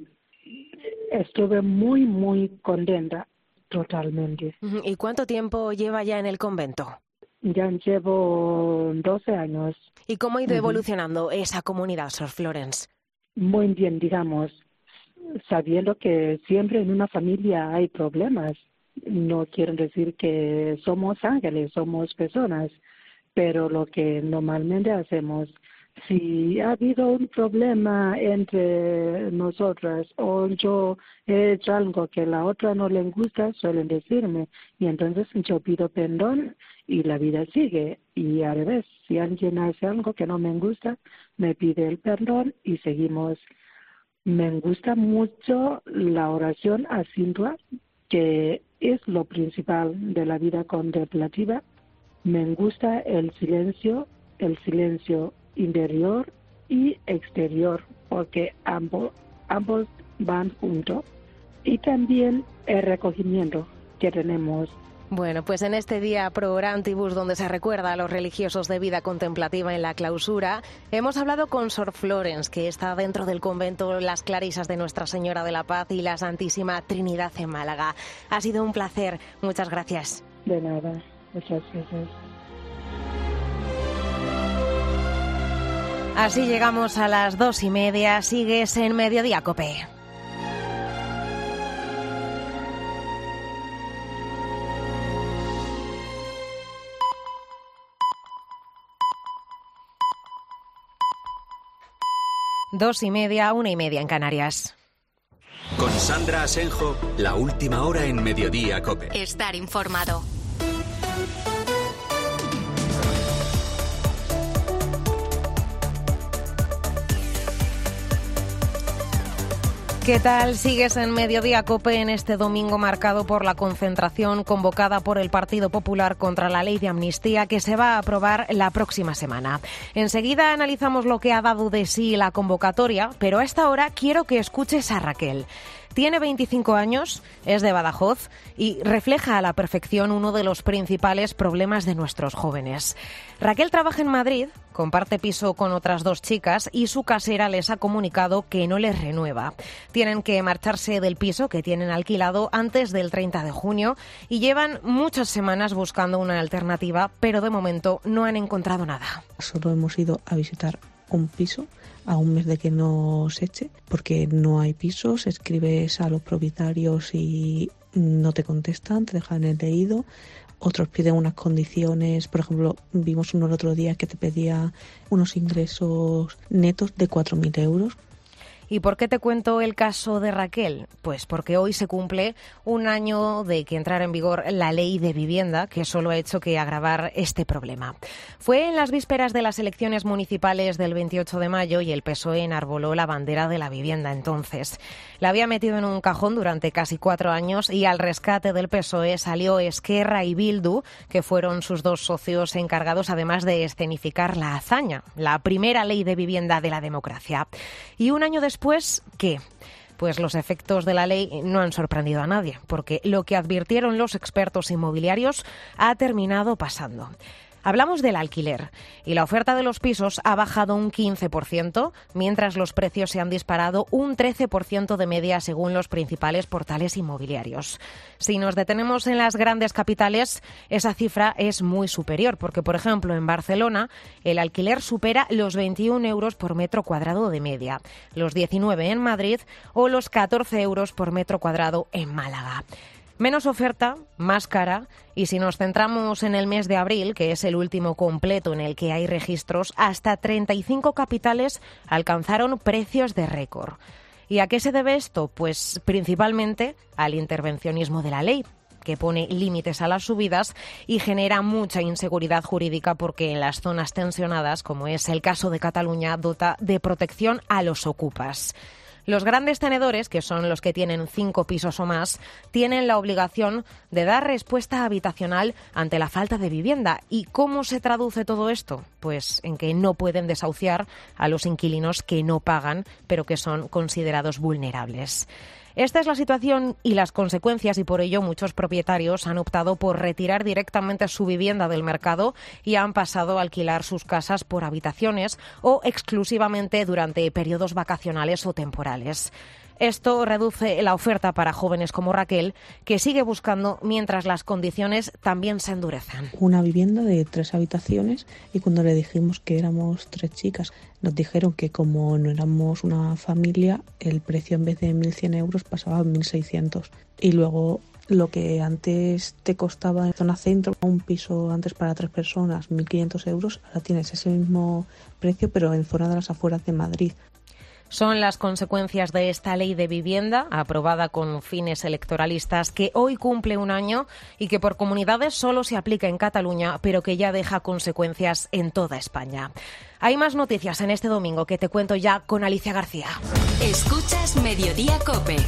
estuve muy, muy contenta, totalmente. ¿Y cuánto tiempo lleva ya en el convento? Ya llevo doce años. ¿Y cómo ha ido evolucionando esa comunidad, Sor Florence? Muy bien, digamos, sabiendo que siempre en una familia hay problemas. No quiero decir que somos ángeles, somos personas, pero lo que normalmente hacemos, si ha habido un problema entre nosotras o yo he hecho algo que a la otra no le gusta, suelen decirme y entonces yo pido perdón y la vida sigue. Y al revés, si alguien hace algo que no me gusta, me pide el perdón y seguimos. Me gusta mucho la oración asidua, que es lo principal de la vida contemplativa. Me gusta el silencio, el silencio interior y exterior, porque ambos, ambos van juntos. Y también el recogimiento que tenemos. Bueno, pues en este día Pro Orantibus, donde se recuerda a los religiosos de vida contemplativa en la clausura, hemos hablado con Sor Florence, que está dentro del convento Las Clarisas de Nuestra Señora de la Paz y la Santísima Trinidad en Málaga. Ha sido un placer. Muchas gracias. De nada. Muchas gracias. Así llegamos a las dos y media. Sigues en Mediodía COPE. Dos y media, una y media en Canarias. Con Sandra Asenjo, la última hora en Mediodía COPE. Estar informado. ¿Qué tal? Sigues en Mediodía COPE en este domingo marcado por la concentración convocada por el Partido Popular contra la ley de amnistía que se va a aprobar la próxima semana. Enseguida analizamos lo que ha dado de sí la convocatoria, pero a esta hora quiero que escuches a Raquel. Tiene veinticinco años, es de Badajoz y refleja a la perfección uno de los principales problemas de nuestros jóvenes. Raquel trabaja en Madrid, comparte piso con otras dos chicas y su casera les ha comunicado que no les renueva. Tienen que marcharse del piso que tienen alquilado antes del treinta de junio y llevan muchas semanas buscando una alternativa, pero de momento no han encontrado nada. Solo hemos ido a visitar un piso a un mes de que nos eche, porque no hay pisos, escribes a los propietarios y no te contestan, te dejan en el leído. Otros piden unas condiciones, por ejemplo, vimos uno el otro día que te pedía unos ingresos netos de cuatro mil euros. ¿Y por qué te cuento el caso de Raquel? Pues porque hoy se cumple un año de que entrara en vigor la ley de vivienda, que solo ha hecho que agravar este problema. Fue en las vísperas de las elecciones municipales del veintiocho de mayo y el P S O E enarboló la bandera de la vivienda entonces. La había metido en un cajón durante casi cuatro años y al rescate del P S O E salió Esquerra y Bildu, que fueron sus dos socios encargados además de escenificar la hazaña, la primera ley de vivienda de la democracia. Y un año después Después, ¿qué? Pues los efectos de la ley no han sorprendido a nadie, porque lo que advirtieron los expertos inmobiliarios ha terminado pasando. Hablamos del alquiler y la oferta de los pisos ha bajado un quince por ciento, mientras los precios se han disparado un trece por ciento de media según los principales portales inmobiliarios. Si nos detenemos en las grandes capitales, esa cifra es muy superior, porque, por ejemplo, en Barcelona el alquiler supera los veintiún euros por metro cuadrado de media, los diecinueve en Madrid o los catorce euros por metro cuadrado en Málaga. Menos oferta, más cara, y si nos centramos en el mes de abril, que es el último completo en el que hay registros, hasta treinta y cinco capitales alcanzaron precios de récord. ¿Y a qué se debe esto? Pues principalmente al intervencionismo de la ley, que pone límites a las subidas y genera mucha inseguridad jurídica porque en las zonas tensionadas, como es el caso de Cataluña, dota de protección a los ocupas. Los grandes tenedores, que son los que tienen cinco pisos o más, tienen la obligación de dar respuesta habitacional ante la falta de vivienda. ¿Y cómo se traduce todo esto? Pues en que no pueden desahuciar a los inquilinos que no pagan, pero que son considerados vulnerables. Esta es la situación y las consecuencias, y por ello muchos propietarios han optado por retirar directamente su vivienda del mercado y han pasado a alquilar sus casas por habitaciones o exclusivamente durante periodos vacacionales o temporales. Esto reduce la oferta para jóvenes como Raquel, que sigue buscando mientras las condiciones también se endurecen. Una vivienda de tres habitaciones y cuando le dijimos que éramos tres chicas, nos dijeron que como no éramos una familia, el precio en vez de mil cien euros pasaba a mil seiscientos. Y luego lo que antes te costaba en zona centro, un piso antes para tres personas, mil quinientos euros, ahora tienes ese mismo precio pero en zona de las afueras de Madrid. Son las consecuencias de esta ley de vivienda, aprobada con fines electoralistas, que hoy cumple un año y que por comunidades solo se aplica en Cataluña, pero que ya deja consecuencias en toda España. Hay más noticias en este domingo que te cuento ya con Alicia García. Escuchas Mediodía COPE.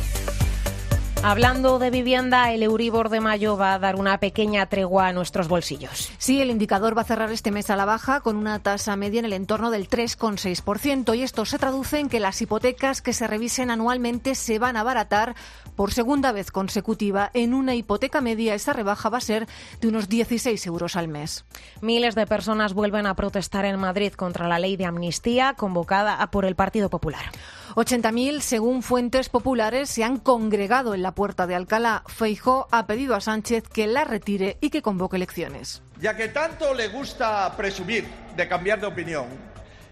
Hablando de vivienda, el Euribor de mayo va a dar una pequeña tregua a nuestros bolsillos. Sí, el indicador va a cerrar este mes a la baja con una tasa media en el entorno del tres coma seis por ciento y esto se traduce en que las hipotecas que se revisen anualmente se van a abaratar por segunda vez consecutiva. En una hipoteca media esa rebaja va a ser de unos dieciséis euros al mes. Miles de personas vuelven a protestar en Madrid contra la ley de amnistía convocada por el Partido Popular. ochenta mil, según fuentes populares, se han congregado en la Puerta de Alcalá. Feijóo ha pedido a Sánchez que la retire y que convoque elecciones. Ya que tanto le gusta presumir de cambiar de opinión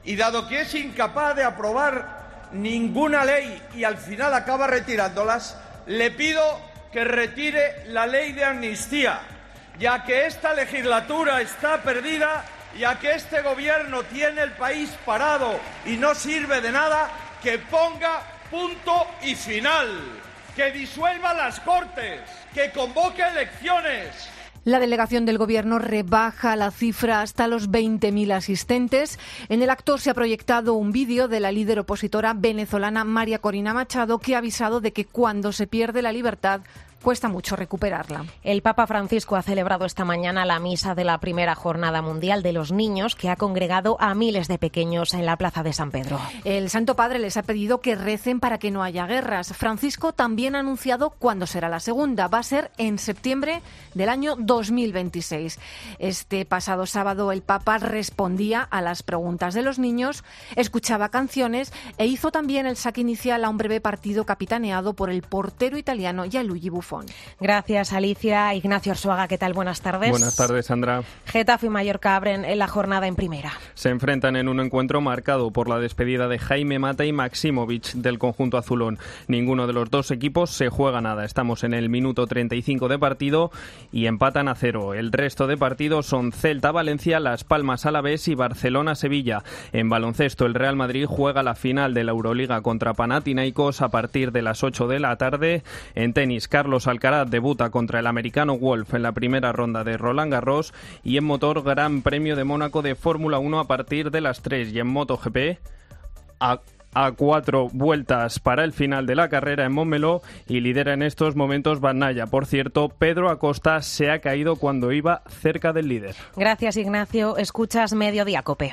Y dado que es incapaz de aprobar ninguna ley y al final acaba retirándolas, le pido que retire la ley de amnistía, ya que esta legislatura está perdida, ya que este gobierno tiene el país parado y no sirve de nada, que ponga punto y final, que disuelva las Cortes, que convoque elecciones. La delegación del Gobierno rebaja la cifra hasta los veinte mil asistentes. En el acto se ha proyectado un vídeo de la líder opositora venezolana María Corina Machado, que ha avisado de que cuando se pierde la libertad cuesta mucho recuperarla. El Papa Francisco ha celebrado esta mañana la misa de la primera Jornada Mundial de los Niños, que ha congregado a miles de pequeños en la Plaza de San Pedro. El Santo Padre les ha pedido que recen para que no haya guerras. Francisco también ha anunciado cuándo será la segunda. Va a ser en septiembre del año dos mil veintiséis. Este pasado sábado el Papa respondía a las preguntas de los niños, escuchaba canciones e hizo también el saque inicial a un breve partido capitaneado por el portero italiano Gianluigi Buffon. Gracias, Alicia. Ignacio Arzuaga, ¿qué tal? Buenas tardes. Buenas tardes, Sandra. Getafe y Mallorca abren la jornada en primera. Se enfrentan en un encuentro marcado por la despedida de Jaime Mata y Maximovic del conjunto azulón. Ninguno de los dos equipos se juega nada. Estamos en el minuto treinta y cinco de partido y empatan a cero. El resto de partidos son Celta-Valencia, Las Palmas-Alavés y Barcelona-Sevilla. En baloncesto, el Real Madrid juega la final de la Euroliga contra Panathinaikos a partir de las ocho de la tarde. En tenis, Carlos Alcaraz debuta contra el americano Wolf en la primera ronda de Roland Garros, y en motor, Gran Premio de Mónaco de Fórmula uno a partir de las tres, y en MotoGP a, a cuatro vueltas para el final de la carrera en Montmeló, y lidera en estos momentos Bagnaia. Por cierto, Pedro Acosta se ha caído cuando iba cerca del líder. Gracias, Ignacio. Escuchas Mediodía COPE.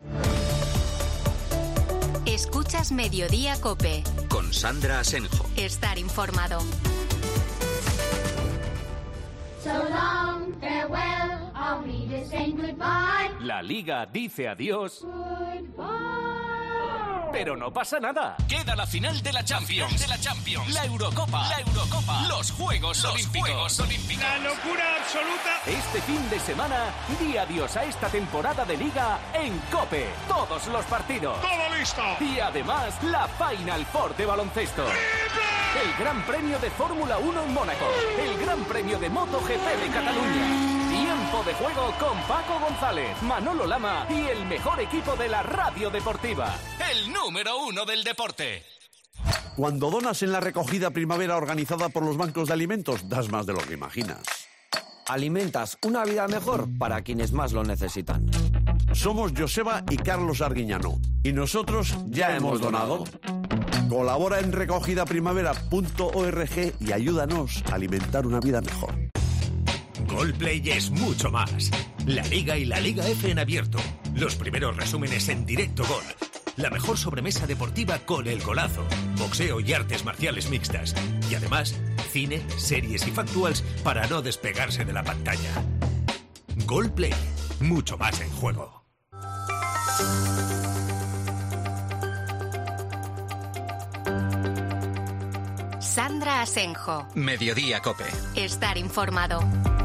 Escuchas Mediodía COPE. Con Sandra Asenjo. Estar informado. So long, farewell, I'll read it saying goodbye. La Liga dice adiós. Goodbye. Pero no pasa nada. Queda la final de la Champions, de la Champions, la Eurocopa, la Eurocopa, los Juegos los Olímpicos. Juegos Olímpicos. La locura absoluta. Este fin de semana, di adiós a esta temporada de Liga en COPE. Todos los partidos. Todo listo. Y además, la Final Four de baloncesto. El Gran Premio de Fórmula uno en Mónaco. El Gran Premio de MotoGP de Cataluña. Tiempo de juego con Paco González, Manolo Lama y el mejor equipo de la radio deportiva. El número uno del deporte. Cuando donas en la recogida primavera organizada por los bancos de alimentos, das más de lo que imaginas. Alimentas una vida mejor para quienes más lo necesitan. Somos Joseba y Carlos Arguiñano, y nosotros ya hemos donado. Colabora en recogida primavera punto org y ayúdanos a alimentar una vida mejor. Goalplay es mucho más. La Liga y la Liga F en abierto. Los primeros resúmenes en directo Gol. La mejor sobremesa deportiva con el golazo. Boxeo y artes marciales mixtas. Y además, cine, series y factuals para no despegarse de la pantalla. Goalplay. Mucho más en juego. Sandra Asenjo. Mediodía COPE. Estar informado.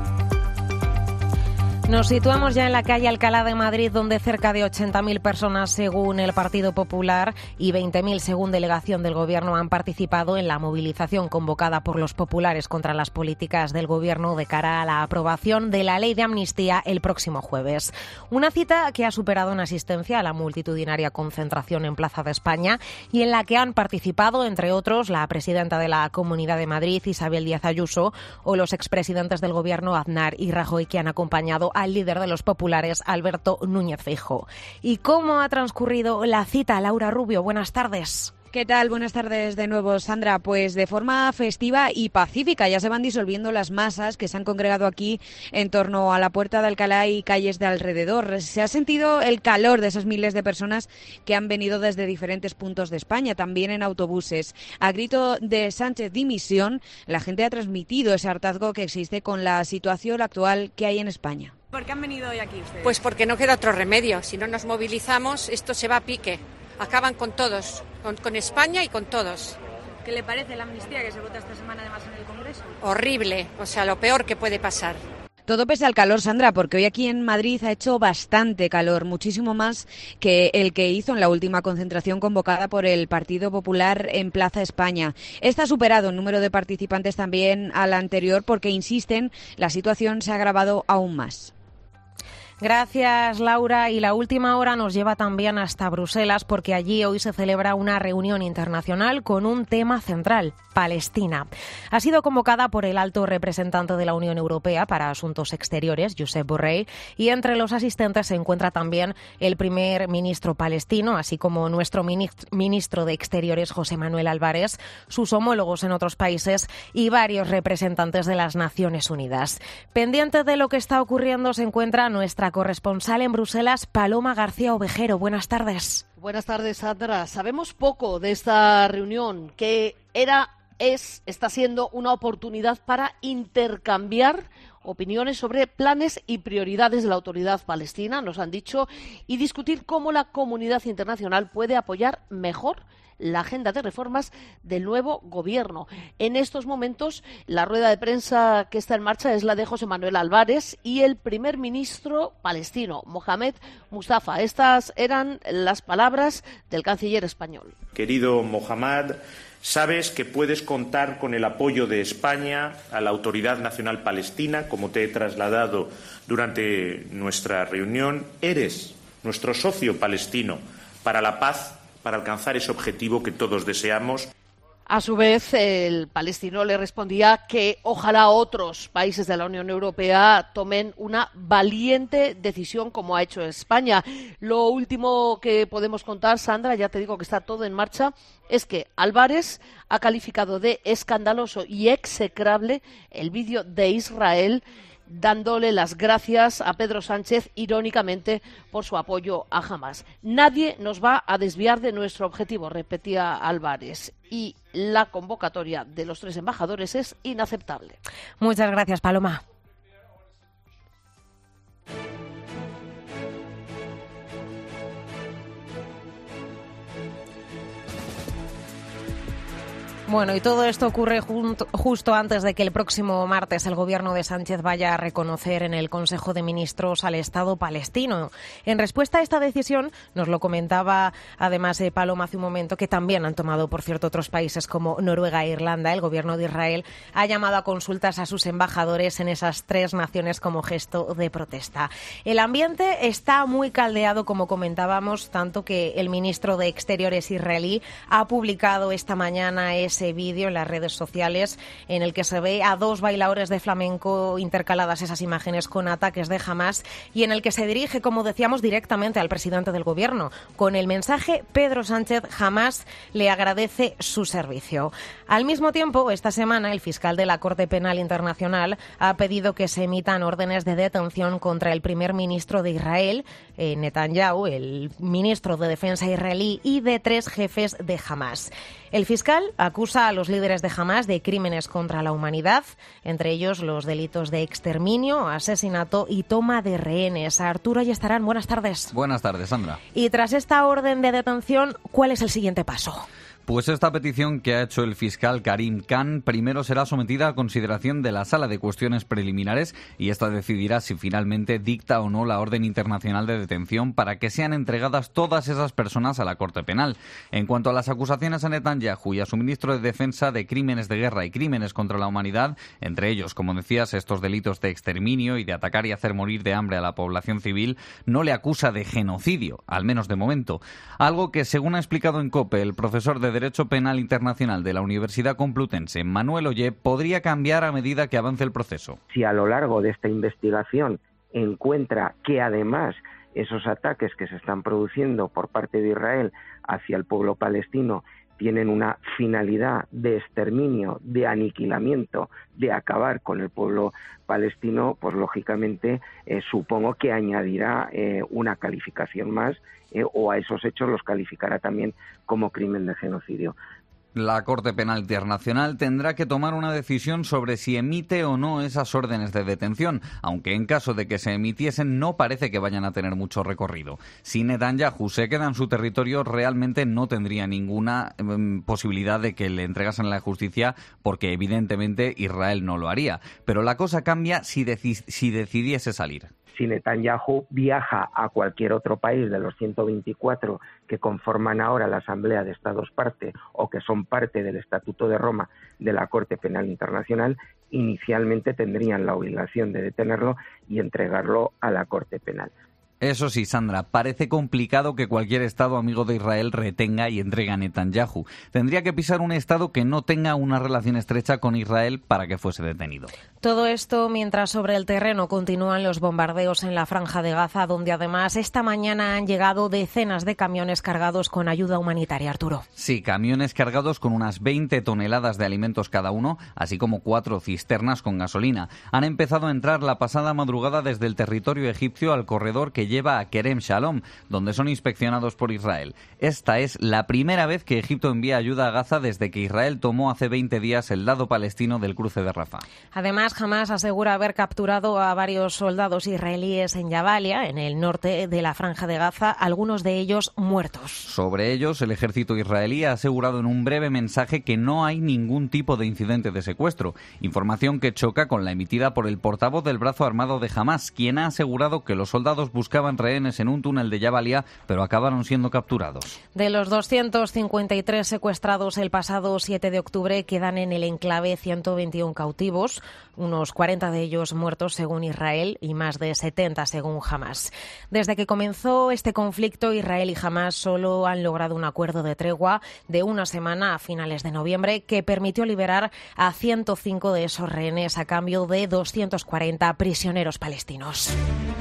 Nos situamos ya en la calle Alcalá de Madrid, donde cerca de ochenta mil personas, según el Partido Popular, y veinte mil según delegación del Gobierno, han participado en la movilización convocada por los populares contra las políticas del Gobierno de cara a la aprobación de la ley de amnistía el próximo jueves. Una cita que ha superado en asistencia a la multitudinaria concentración en Plaza de España y en la que han participado, entre otros, la presidenta de la Comunidad de Madrid, Isabel Díaz Ayuso, o los expresidentes del Gobierno, Aznar y Rajoy, que han acompañado a al líder de los populares, Alberto Núñez Feijóo. ¿Y cómo ha transcurrido la cita? Laura Rubio, buenas tardes. ¿Qué tal? Buenas tardes de nuevo, Sandra. Pues de forma festiva y pacífica. Ya se van disolviendo las masas que se han congregado aquí en torno a la Puerta de Alcalá y calles de alrededor. Se ha sentido el calor de esas miles de personas que han venido desde diferentes puntos de España, también en autobuses. A grito de Sánchez dimisión, la gente ha transmitido ese hartazgo que existe con la situación actual que hay en España. ¿Por qué han venido hoy aquí ustedes? Pues porque no queda otro remedio. Si no nos movilizamos, esto se va a pique. Acaban con todos, con, con España y con todos. ¿Qué le parece la amnistía que se vota esta semana además en el Congreso? Horrible, o sea, lo peor que puede pasar. Todo pese al calor, Sandra, porque hoy aquí en Madrid ha hecho bastante calor, muchísimo más que el que hizo en la última concentración convocada por el Partido Popular en Plaza España. Está superado el número de participantes también al anterior porque, insisten, la situación se ha agravado aún más. Gracias, Laura. Y la última hora nos lleva también hasta Bruselas, porque allí hoy se celebra una reunión internacional con un tema central: Palestina. Ha sido convocada por el alto representante de la Unión Europea para Asuntos Exteriores, Josep Borrell, y entre los asistentes se encuentra también el primer ministro palestino, así como nuestro ministro de Exteriores, José Manuel Álvarez, sus homólogos en otros países y varios representantes de las Naciones Unidas. Pendiente de lo que está ocurriendo se encuentra nuestra corresponsal en Bruselas, Paloma García Ovejero. Buenas tardes. Buenas tardes, Sandra. Sabemos poco de esta reunión, que era, es, está siendo una oportunidad para intercambiar opiniones sobre planes y prioridades de la autoridad palestina, nos han dicho, y discutir cómo la comunidad internacional puede apoyar mejor la agenda de reformas del nuevo gobierno. En estos momentos, la rueda de prensa que está en marcha es la de José Manuel Álvarez y el primer ministro palestino, Mohamed Mustafa. Estas eran las palabras del canciller español. Querido Mohamed, sabes que puedes contar con el apoyo de España a la Autoridad Nacional Palestina, como te he trasladado durante nuestra reunión. Eres nuestro socio palestino para la paz, para alcanzar ese objetivo que todos deseamos. A su vez, el palestino le respondía que ojalá otros países de la Unión Europea tomen una valiente decisión como ha hecho España. Lo último que podemos contar, Sandra, ya te digo que está todo en marcha, es que Álvarez ha calificado de escandaloso y execrable el vídeo de Israel, dándole las gracias a Pedro Sánchez, irónicamente, por su apoyo a Hamás. Nadie nos va a desviar de nuestro objetivo, repetía Álvarez, y la convocatoria de los tres embajadores es inaceptable. Muchas gracias, Paloma. Bueno, y todo esto ocurre junto, justo antes de que el próximo martes el gobierno de Sánchez vaya a reconocer en el Consejo de Ministros al Estado palestino. En respuesta a esta decisión, nos lo comentaba además eh, Paloma hace un momento, que también han tomado, por cierto, otros países como Noruega e Irlanda. El gobierno de Israel ha llamado a consultas a sus embajadores en esas tres naciones como gesto de protesta. El ambiente está muy caldeado, como comentábamos, tanto que el ministro de Exteriores israelí ha publicado esta mañana ese vídeo en las redes sociales en el que se ve a dos bailadores de flamenco intercaladas esas imágenes con ataques de Hamás, y en el que se dirige, como decíamos, directamente al presidente del gobierno con el mensaje: Pedro Sánchez jamás le agradece su servicio. Al mismo tiempo, esta semana el fiscal de la Corte Penal Internacional ha pedido que se emitan órdenes de detención contra el primer ministro de Israel, eh, Netanyahu, el ministro de Defensa israelí, y de tres jefes de Hamás. El fiscal acusa a los líderes de Hamás de crímenes contra la humanidad, entre ellos los delitos de exterminio, asesinato y toma de rehenes. Arturo Ayestarán, buenas tardes. Buenas tardes, Sandra. Y tras esta orden de detención, ¿cuál es el siguiente paso? Pues esta petición que ha hecho el fiscal Karim Khan primero será sometida a consideración de la Sala de Cuestiones Preliminares, y esta decidirá si finalmente dicta o no la orden internacional de detención para que sean entregadas todas esas personas a la Corte Penal. En cuanto a las acusaciones a Netanyahu y a su ministro de Defensa de crímenes de guerra y crímenes contra la humanidad, entre ellos, como decías, estos delitos de exterminio y de atacar y hacer morir de hambre a la población civil, no le acusa de genocidio, al menos de momento. Algo que, según ha explicado en COPE el profesor de Derecho Penal Internacional de la Universidad Complutense, Manuel Ollé, podría cambiar a medida que avance el proceso. Si a lo largo de esta investigación encuentra que además esos ataques que se están produciendo por parte de Israel hacia el pueblo palestino tienen una finalidad de exterminio, de aniquilamiento, de acabar con el pueblo palestino, pues lógicamente eh, supongo que añadirá eh, una calificación más eh, o a esos hechos los calificará también como crimen de genocidio. La Corte Penal Internacional tendrá que tomar una decisión sobre si emite o no esas órdenes de detención, aunque en caso de que se emitiesen no parece que vayan a tener mucho recorrido. Si Netanyahu se queda en su territorio, realmente no tendría ninguna eh, posibilidad de que le entregasen a la justicia, porque evidentemente Israel no lo haría. Pero la cosa cambia si, deci- si decidiese salir. Si Netanyahu viaja a cualquier otro país de los ciento veinticuatro que conforman ahora la Asamblea de Estados parte o que son parte del Estatuto de Roma de la Corte Penal Internacional, inicialmente tendrían la obligación de detenerlo y entregarlo a la Corte Penal. Eso sí, Sandra, parece complicado que cualquier Estado amigo de Israel retenga y entregue a Netanyahu. Tendría que pisar un Estado que no tenga una relación estrecha con Israel para que fuese detenido. Todo esto mientras sobre el terreno continúan los bombardeos en la Franja de Gaza, donde además esta mañana han llegado decenas de camiones cargados con ayuda humanitaria, Arturo. Sí, camiones cargados con unas veinte toneladas de alimentos cada uno, así como cuatro cisternas con gasolina. Han empezado a entrar la pasada madrugada desde el territorio egipcio al corredor que lleva a Kerem Shalom, donde son inspeccionados por Israel. Esta es la primera vez que Egipto envía ayuda a Gaza desde que Israel tomó hace veinte días el lado palestino del cruce de Rafah. Además, Hamás asegura haber capturado a varios soldados israelíes en Jabalia, en el norte de la Franja de Gaza, algunos de ellos muertos. Sobre ellos, el ejército israelí ha asegurado en un breve mensaje que no hay ningún tipo de incidente de secuestro, información que choca con la emitida por el portavoz del brazo armado de Hamás, quien ha asegurado que los soldados buscaban rehenes en un túnel de Jabalia, pero acabaron siendo capturados. De los doscientos cincuenta y tres secuestrados el pasado siete de octubre, quedan en el enclave ciento veintiuno cautivos, unos cuarenta de ellos muertos según Israel y más de setenta según Hamás. Desde que comenzó este conflicto, Israel y Hamás solo han logrado un acuerdo de tregua de una semana a finales de noviembre que permitió liberar a ciento cinco de esos rehenes a cambio de doscientos cuarenta prisioneros palestinos.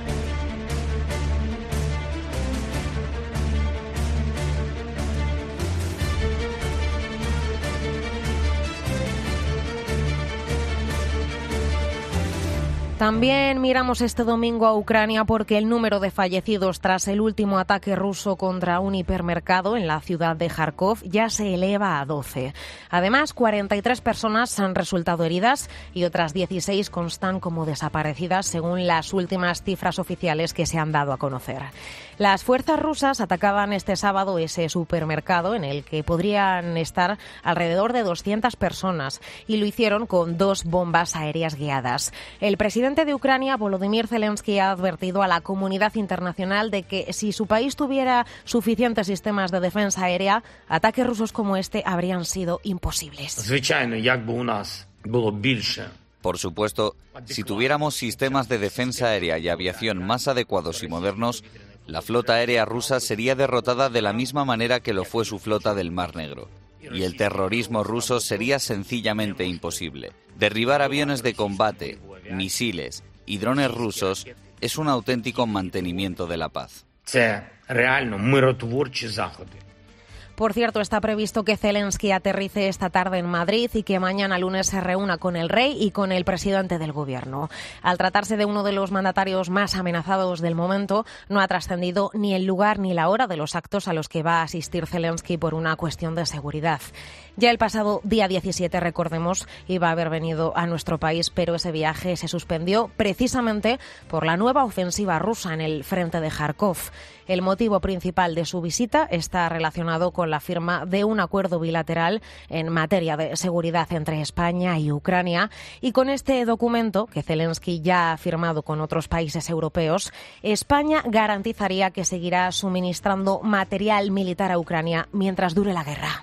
También miramos este domingo a Ucrania porque el número de fallecidos tras el último ataque ruso contra un hipermercado en la ciudad de Kharkov ya se eleva a doce. Además, cuarenta y tres personas han resultado heridas y otras dieciséis constan como desaparecidas según las últimas cifras oficiales que se han dado a conocer. Las fuerzas rusas atacaban este sábado ese supermercado en el que podrían estar alrededor de doscientas personas y lo hicieron con dos bombas aéreas guiadas. El presidente de Ucrania, Volodymyr Zelensky, ha advertido a la comunidad internacional de que si su país tuviera suficientes sistemas de defensa aérea, ataques rusos como este habrían sido imposibles. Por supuesto, si tuviéramos sistemas de defensa aérea y aviación más adecuados y modernos, la flota aérea rusa sería derrotada de la misma manera que lo fue su flota del Mar Negro. Y el terrorismo ruso sería sencillamente imposible. Derribar aviones de combate, misiles y drones rusos es un auténtico mantenimiento de la paz. Por cierto, está previsto que Zelensky aterrice esta tarde en Madrid y que mañana lunes se reúna con el rey y con el presidente del gobierno. Al tratarse de uno de los mandatarios más amenazados del momento, no ha trascendido ni el lugar ni la hora de los actos a los que va a asistir Zelensky por una cuestión de seguridad. Ya el pasado día diecisiete, recordemos, iba a haber venido a nuestro país, pero ese viaje se suspendió precisamente por la nueva ofensiva rusa en el frente de Kharkov. El motivo principal de su visita está relacionado con la firma de un acuerdo bilateral en materia de seguridad entre España y Ucrania. Y con este documento, que Zelensky ya ha firmado con otros países europeos, España garantizaría que seguirá suministrando material militar a Ucrania mientras dure la guerra.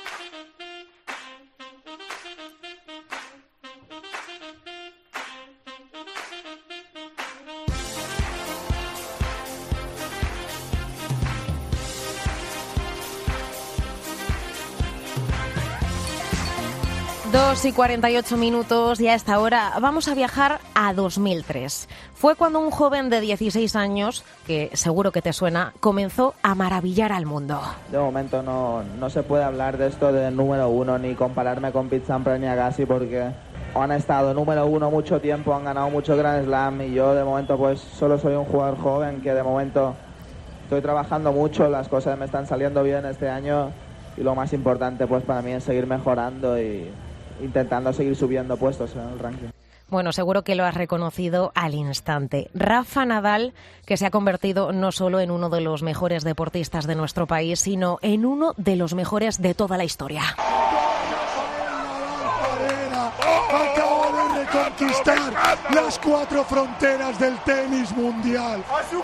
Dos y cuarenta y ocho minutos y a esta hora vamos a viajar a dos mil tres. Fue cuando un joven de dieciséis años, que seguro que te suena, comenzó a maravillar al mundo. De momento no, no se puede hablar de esto de número uno ni compararme con Pete Sampras ni Agassi porque han estado número uno mucho tiempo, han ganado mucho Grand Slam y yo de momento pues solo soy un jugador joven que de momento estoy trabajando mucho, las cosas me están saliendo bien este año y lo más importante pues para mí es seguir mejorando y intentando seguir subiendo puestos en el ranking. Bueno, seguro que lo has reconocido al instante. Rafa Nadal, que se ha convertido no solo en uno de los mejores deportistas de nuestro país, sino en uno de los mejores de toda la historia. Acaba de reconquistar las cuatro fronteras del tenis mundial.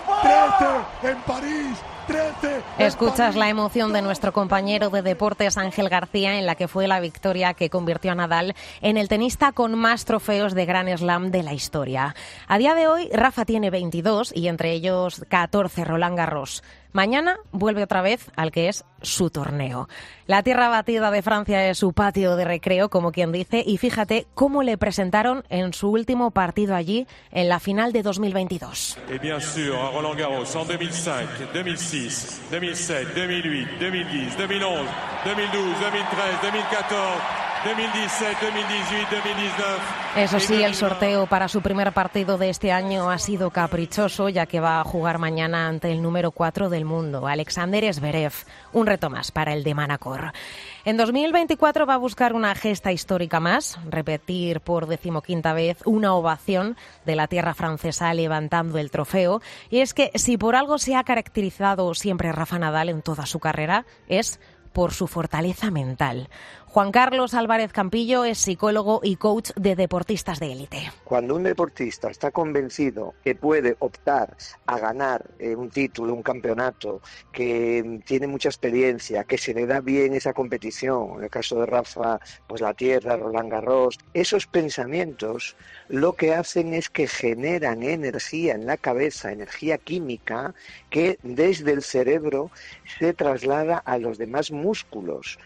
trece en París. Escuchas la emoción de nuestro compañero de deportes Ángel García en la que fue la victoria que convirtió a Nadal en el tenista con más trofeos de Grand Slam de la historia. A día de hoy, Rafa tiene veintidós y entre ellos catorce Roland Garros. Mañana vuelve otra vez al que es su torneo. La tierra batida de Francia es su patio de recreo, como quien dice, y fíjate cómo le presentaron en su último partido allí en la final de dos mil veintidós. Et bien sûr, a Roland Garros en dos mil cinco, dos mil seis, dos mil siete, dos mil ocho, dos mil diez, dos mil once, dos mil doce, dos mil trece, dos mil catorce, dos mil diecisiete, dos mil dieciocho, dos mil diecinueve. Eso sí, el sorteo para su primer partido de este año ha sido caprichoso, ya que va a jugar mañana ante el número cuatro del mundo, Alexander Zverev. Un reto más para el de Manacor. En dos mil veinticuatro va a buscar una gesta histórica más, repetir por decimoquinta vez una ovación de la tierra francesa levantando el trofeo. Y es que si por algo se ha caracterizado siempre Rafa Nadal en toda su carrera, es por su fortaleza mental. Juan Carlos Álvarez Campillo es psicólogo y coach de deportistas de élite. Cuando un deportista está convencido que puede optar a ganar eh, un título, un campeonato, que tiene mucha experiencia, que se le da bien esa competición, en el caso de Rafa, pues la tierra, Roland Garros, esos pensamientos lo que hacen es que generan energía en la cabeza, energía química, que desde el cerebro se traslada a los demás músculos.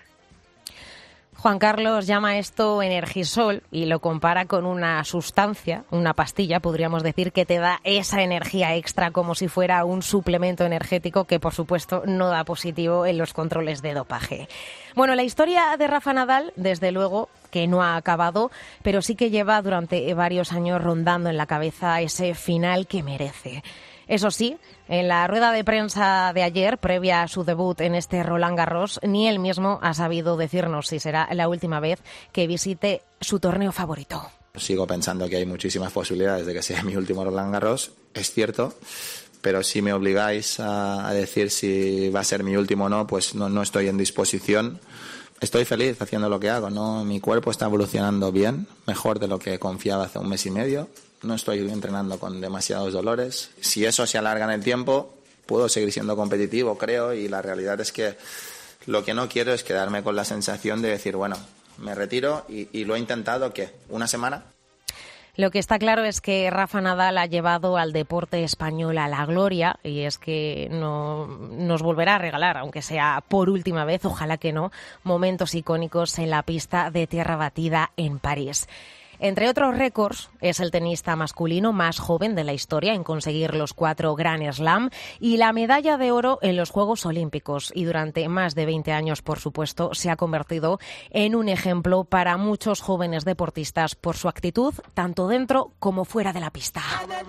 Juan Carlos llama esto Energisol y lo compara con una sustancia, una pastilla, podríamos decir, que te da esa energía extra como si fuera un suplemento energético que, por supuesto, no da positivo en los controles de dopaje. Bueno, la historia de Rafa Nadal, desde luego, que no ha acabado, pero sí que lleva durante varios años rondando en la cabeza ese final que merece. Eso sí, en la rueda de prensa de ayer, previa a su debut en este Roland Garros, ni él mismo ha sabido decirnos si será la última vez que visite su torneo favorito. Sigo pensando que hay muchísimas posibilidades de que sea mi último Roland Garros, es cierto, pero si me obligáis a, a decir si va a ser mi último o no, pues no, no estoy en disposición. Estoy feliz haciendo lo que hago, ¿no? Mi cuerpo está evolucionando bien, mejor de lo que confiaba hace un mes y medio. No estoy entrenando con demasiados dolores. Si eso se alarga en el tiempo, puedo seguir siendo competitivo, creo, y la realidad es que lo que no quiero es quedarme con la sensación de decir, bueno, me retiro y, y lo he intentado, ¿qué? ¿Una semana? Lo que está claro es que Rafa Nadal ha llevado al deporte español a la gloria y es que no nos volverá a regalar, aunque sea por última vez, ojalá que no, momentos icónicos en la pista de tierra batida en París. Entre otros récords, es el tenista masculino más joven de la historia en conseguir los cuatro Grand Slam y la medalla de oro en los Juegos Olímpicos. Y durante más de veinte años, por supuesto, se ha convertido en un ejemplo para muchos jóvenes deportistas por su actitud, tanto dentro como fuera de la pista.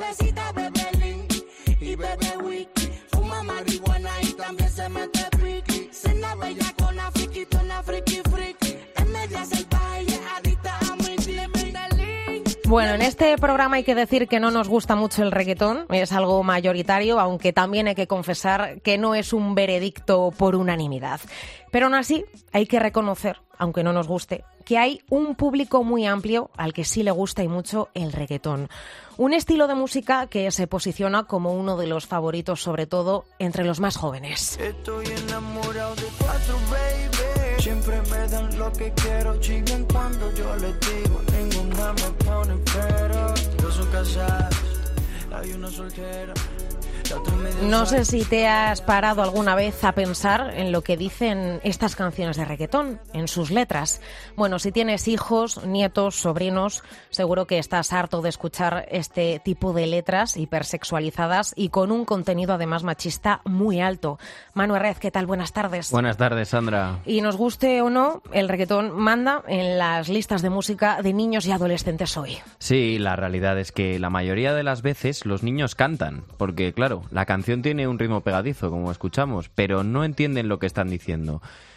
Bueno, en este programa hay que decir que no nos gusta mucho el reggaetón, es algo mayoritario, aunque también hay que confesar que no es un veredicto por unanimidad. Pero aún así hay que reconocer, aunque no nos guste, que hay un público muy amplio al que sí le gusta y mucho el reggaetón. Un estilo de música que se posiciona como uno de los favoritos, sobre todo entre los más jóvenes. Estoy enamorado de cuatro, baby. Siempre me dan lo que quiero, chigan cuando yo les digo. Ninguna me pone pero. Dos son casadas, hay una soltera. No sé si te has parado alguna vez a pensar en lo que dicen estas canciones de reggaetón, en sus letras. Bueno, si tienes hijos, nietos, sobrinos, seguro que estás harto de escuchar este tipo de letras hipersexualizadas y con un contenido además machista muy alto. Manu Herrez, ¿qué tal? Buenas tardes. Buenas tardes, Sandra. Y nos guste o no, el reggaetón manda en las listas de música de niños y adolescentes hoy. Sí, la realidad es que la mayoría de las veces los niños cantan, porque claro, la canción tiene un ritmo pegadizo, como escuchamos, pero no entienden lo que están diciendo.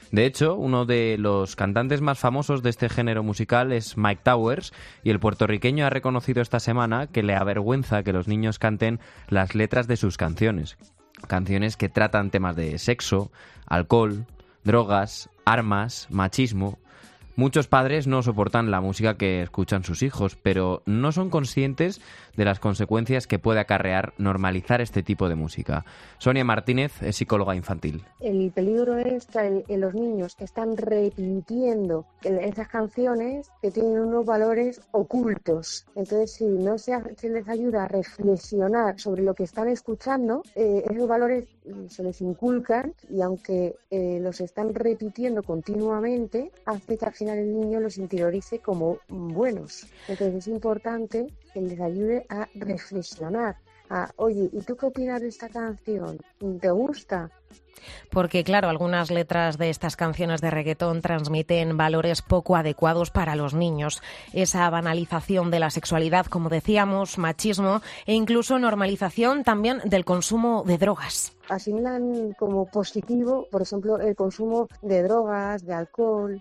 De hecho, uno de los cantantes más famosos de este género musical es Mike Towers, y el puertorriqueño ha reconocido esta semana que le avergüenza que los niños canten las letras de sus canciones. Canciones que tratan temas de sexo, alcohol, drogas, armas, machismo. Muchos padres no soportan la música que escuchan sus hijos, pero no son conscientes de las consecuencias que puede acarrear normalizar este tipo de música. Sonia Martínez es psicóloga infantil. El peligro es que los niños están repitiendo esas canciones que tienen unos valores ocultos. Entonces, si no se, se les ayuda a reflexionar sobre lo que están escuchando, eh, esos valores se les inculcan y aunque eh, los están repitiendo continuamente, hace que al final el niño los interiorice como buenos. Entonces es importante que les ayude a reflexionar, a, oye, ¿y tú qué opinas de esta canción? ¿Te gusta? Porque, claro, algunas letras de estas canciones de reggaetón transmiten valores poco adecuados para los niños. Esa banalización de la sexualidad, como decíamos, machismo e incluso normalización también del consumo de drogas. Asimilan como positivo, por ejemplo, el consumo de drogas, de alcohol,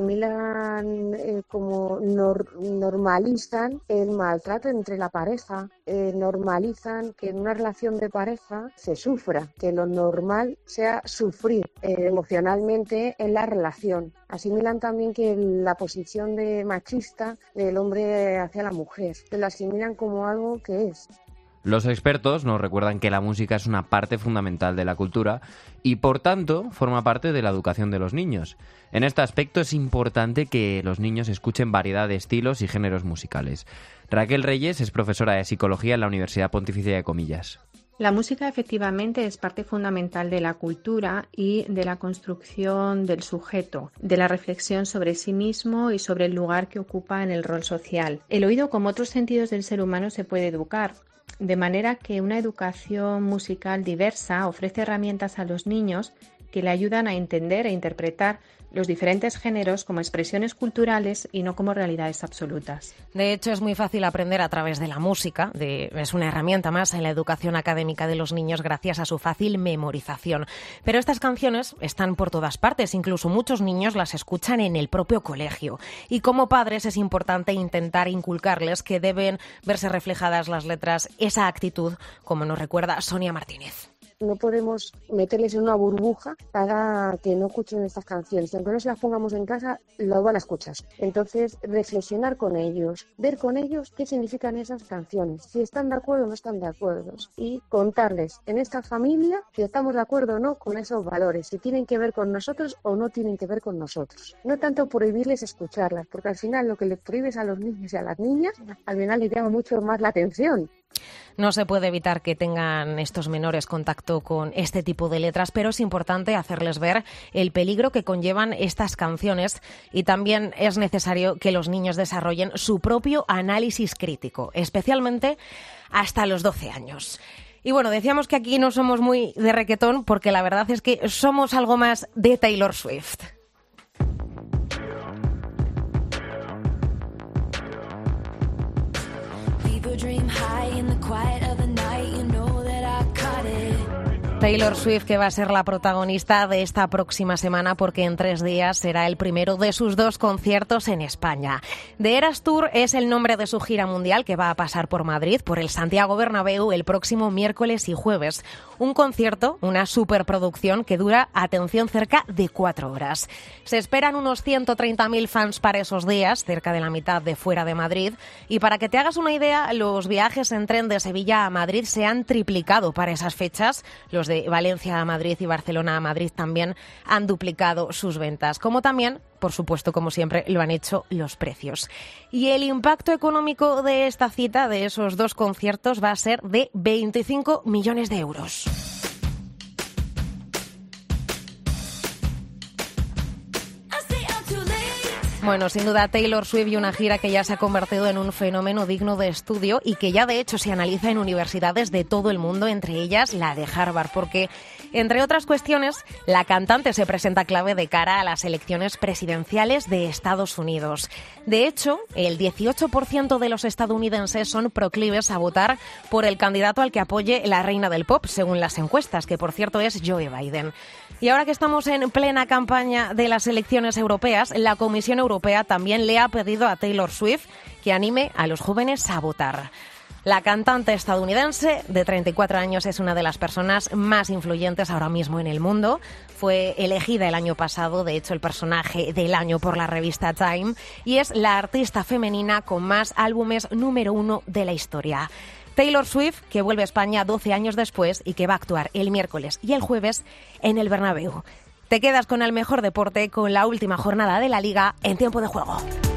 asimilan eh, como nor- normalizan el maltrato entre la pareja, eh, normalizan que en una relación de pareja se sufra, que lo normal sea sufrir eh, emocionalmente en la relación. Asimilan también que la posición de machista del hombre hacia la mujer, que lo asimilan como algo que es. Los expertos nos recuerdan que la música es una parte fundamental de la cultura y, por tanto, forma parte de la educación de los niños. En este aspecto es importante que los niños escuchen variedad de estilos y géneros musicales. Raquel Reyes es profesora de Psicología en la Universidad Pontificia de Comillas. La música efectivamente es parte fundamental de la cultura y de la construcción del sujeto, de la reflexión sobre sí mismo y sobre el lugar que ocupa en el rol social. El oído, como otros sentidos del ser humano, se puede educar. De manera que una educación musical diversa ofrece herramientas a los niños que le ayudan a entender e interpretar los diferentes géneros como expresiones culturales y no como realidades absolutas. De hecho, es muy fácil aprender a través de la música. De, es una herramienta más en la educación académica de los niños gracias a su fácil memorización. Pero estas canciones están por todas partes. Incluso muchos niños las escuchan en el propio colegio. Y como padres es importante intentar inculcarles que deben verse reflejadas las letras, esa actitud, como nos recuerda Sonia Martínez. No podemos meterles en una burbuja para que no escuchen estas canciones. Aunque no se las pongamos en casa, las van a escuchar. Entonces, reflexionar con ellos, ver con ellos qué significan esas canciones, si están de acuerdo o no están de acuerdo, y contarles en esta familia si estamos de acuerdo o no con esos valores, si tienen que ver con nosotros o no tienen que ver con nosotros. No tanto prohibirles escucharlas, porque al final lo que les prohíbes a los niños y a las niñas, al final les llama mucho más la atención. No se puede evitar que tengan estos menores contacto con este tipo de letras, pero es importante hacerles ver el peligro que conllevan estas canciones y también es necesario que los niños desarrollen su propio análisis crítico, especialmente hasta los doce años. Y bueno, decíamos que aquí no somos muy de reggaetón porque la verdad es que somos algo más de Taylor Swift. Taylor Swift, que va a ser la protagonista de esta próxima semana porque en tres días será el primero de sus dos conciertos en España. The Eras Tour es el nombre de su gira mundial que va a pasar por Madrid, por el Santiago Bernabéu, el próximo miércoles y jueves. Un concierto, una superproducción que dura, atención, cerca de cuatro horas. Se esperan unos ciento treinta mil fans para esos días, cerca de la mitad de fuera de Madrid. Y para que te hagas una idea, los viajes en tren de Sevilla a Madrid se han triplicado para esas fechas. Los de Valencia a Madrid y Barcelona a Madrid también han duplicado sus ventas, como también, por supuesto, como siempre, lo han hecho los precios. Y el impacto económico de esta cita, de esos dos conciertos, va a ser de veinticinco millones de euros. Bueno, sin duda Taylor Swift y una gira que ya se ha convertido en un fenómeno digno de estudio y que ya de hecho se analiza en universidades de todo el mundo, entre ellas la de Harvard, porque entre otras cuestiones la cantante se presenta clave de cara a las elecciones presidenciales de Estados Unidos. De hecho, el dieciocho por ciento de los estadounidenses son proclives a votar por el candidato al que apoye la reina del pop, según las encuestas, que por cierto es Joe Biden. Y ahora que estamos en plena campaña de las elecciones europeas, la Comisión Europea también le ha pedido a Taylor Swift que anime a los jóvenes a votar. La cantante estadounidense de treinta y cuatro años es una de las personas más influyentes ahora mismo en el mundo. Fue elegida el año pasado, de hecho, el personaje del año por la revista Time, y es la artista femenina con más álbumes número uno de la historia. Taylor Swift, que vuelve a España doce años después y que va a actuar el miércoles y el jueves en el Bernabéu. Te quedas con el mejor deporte, con la última jornada de la Liga en tiempo de juego.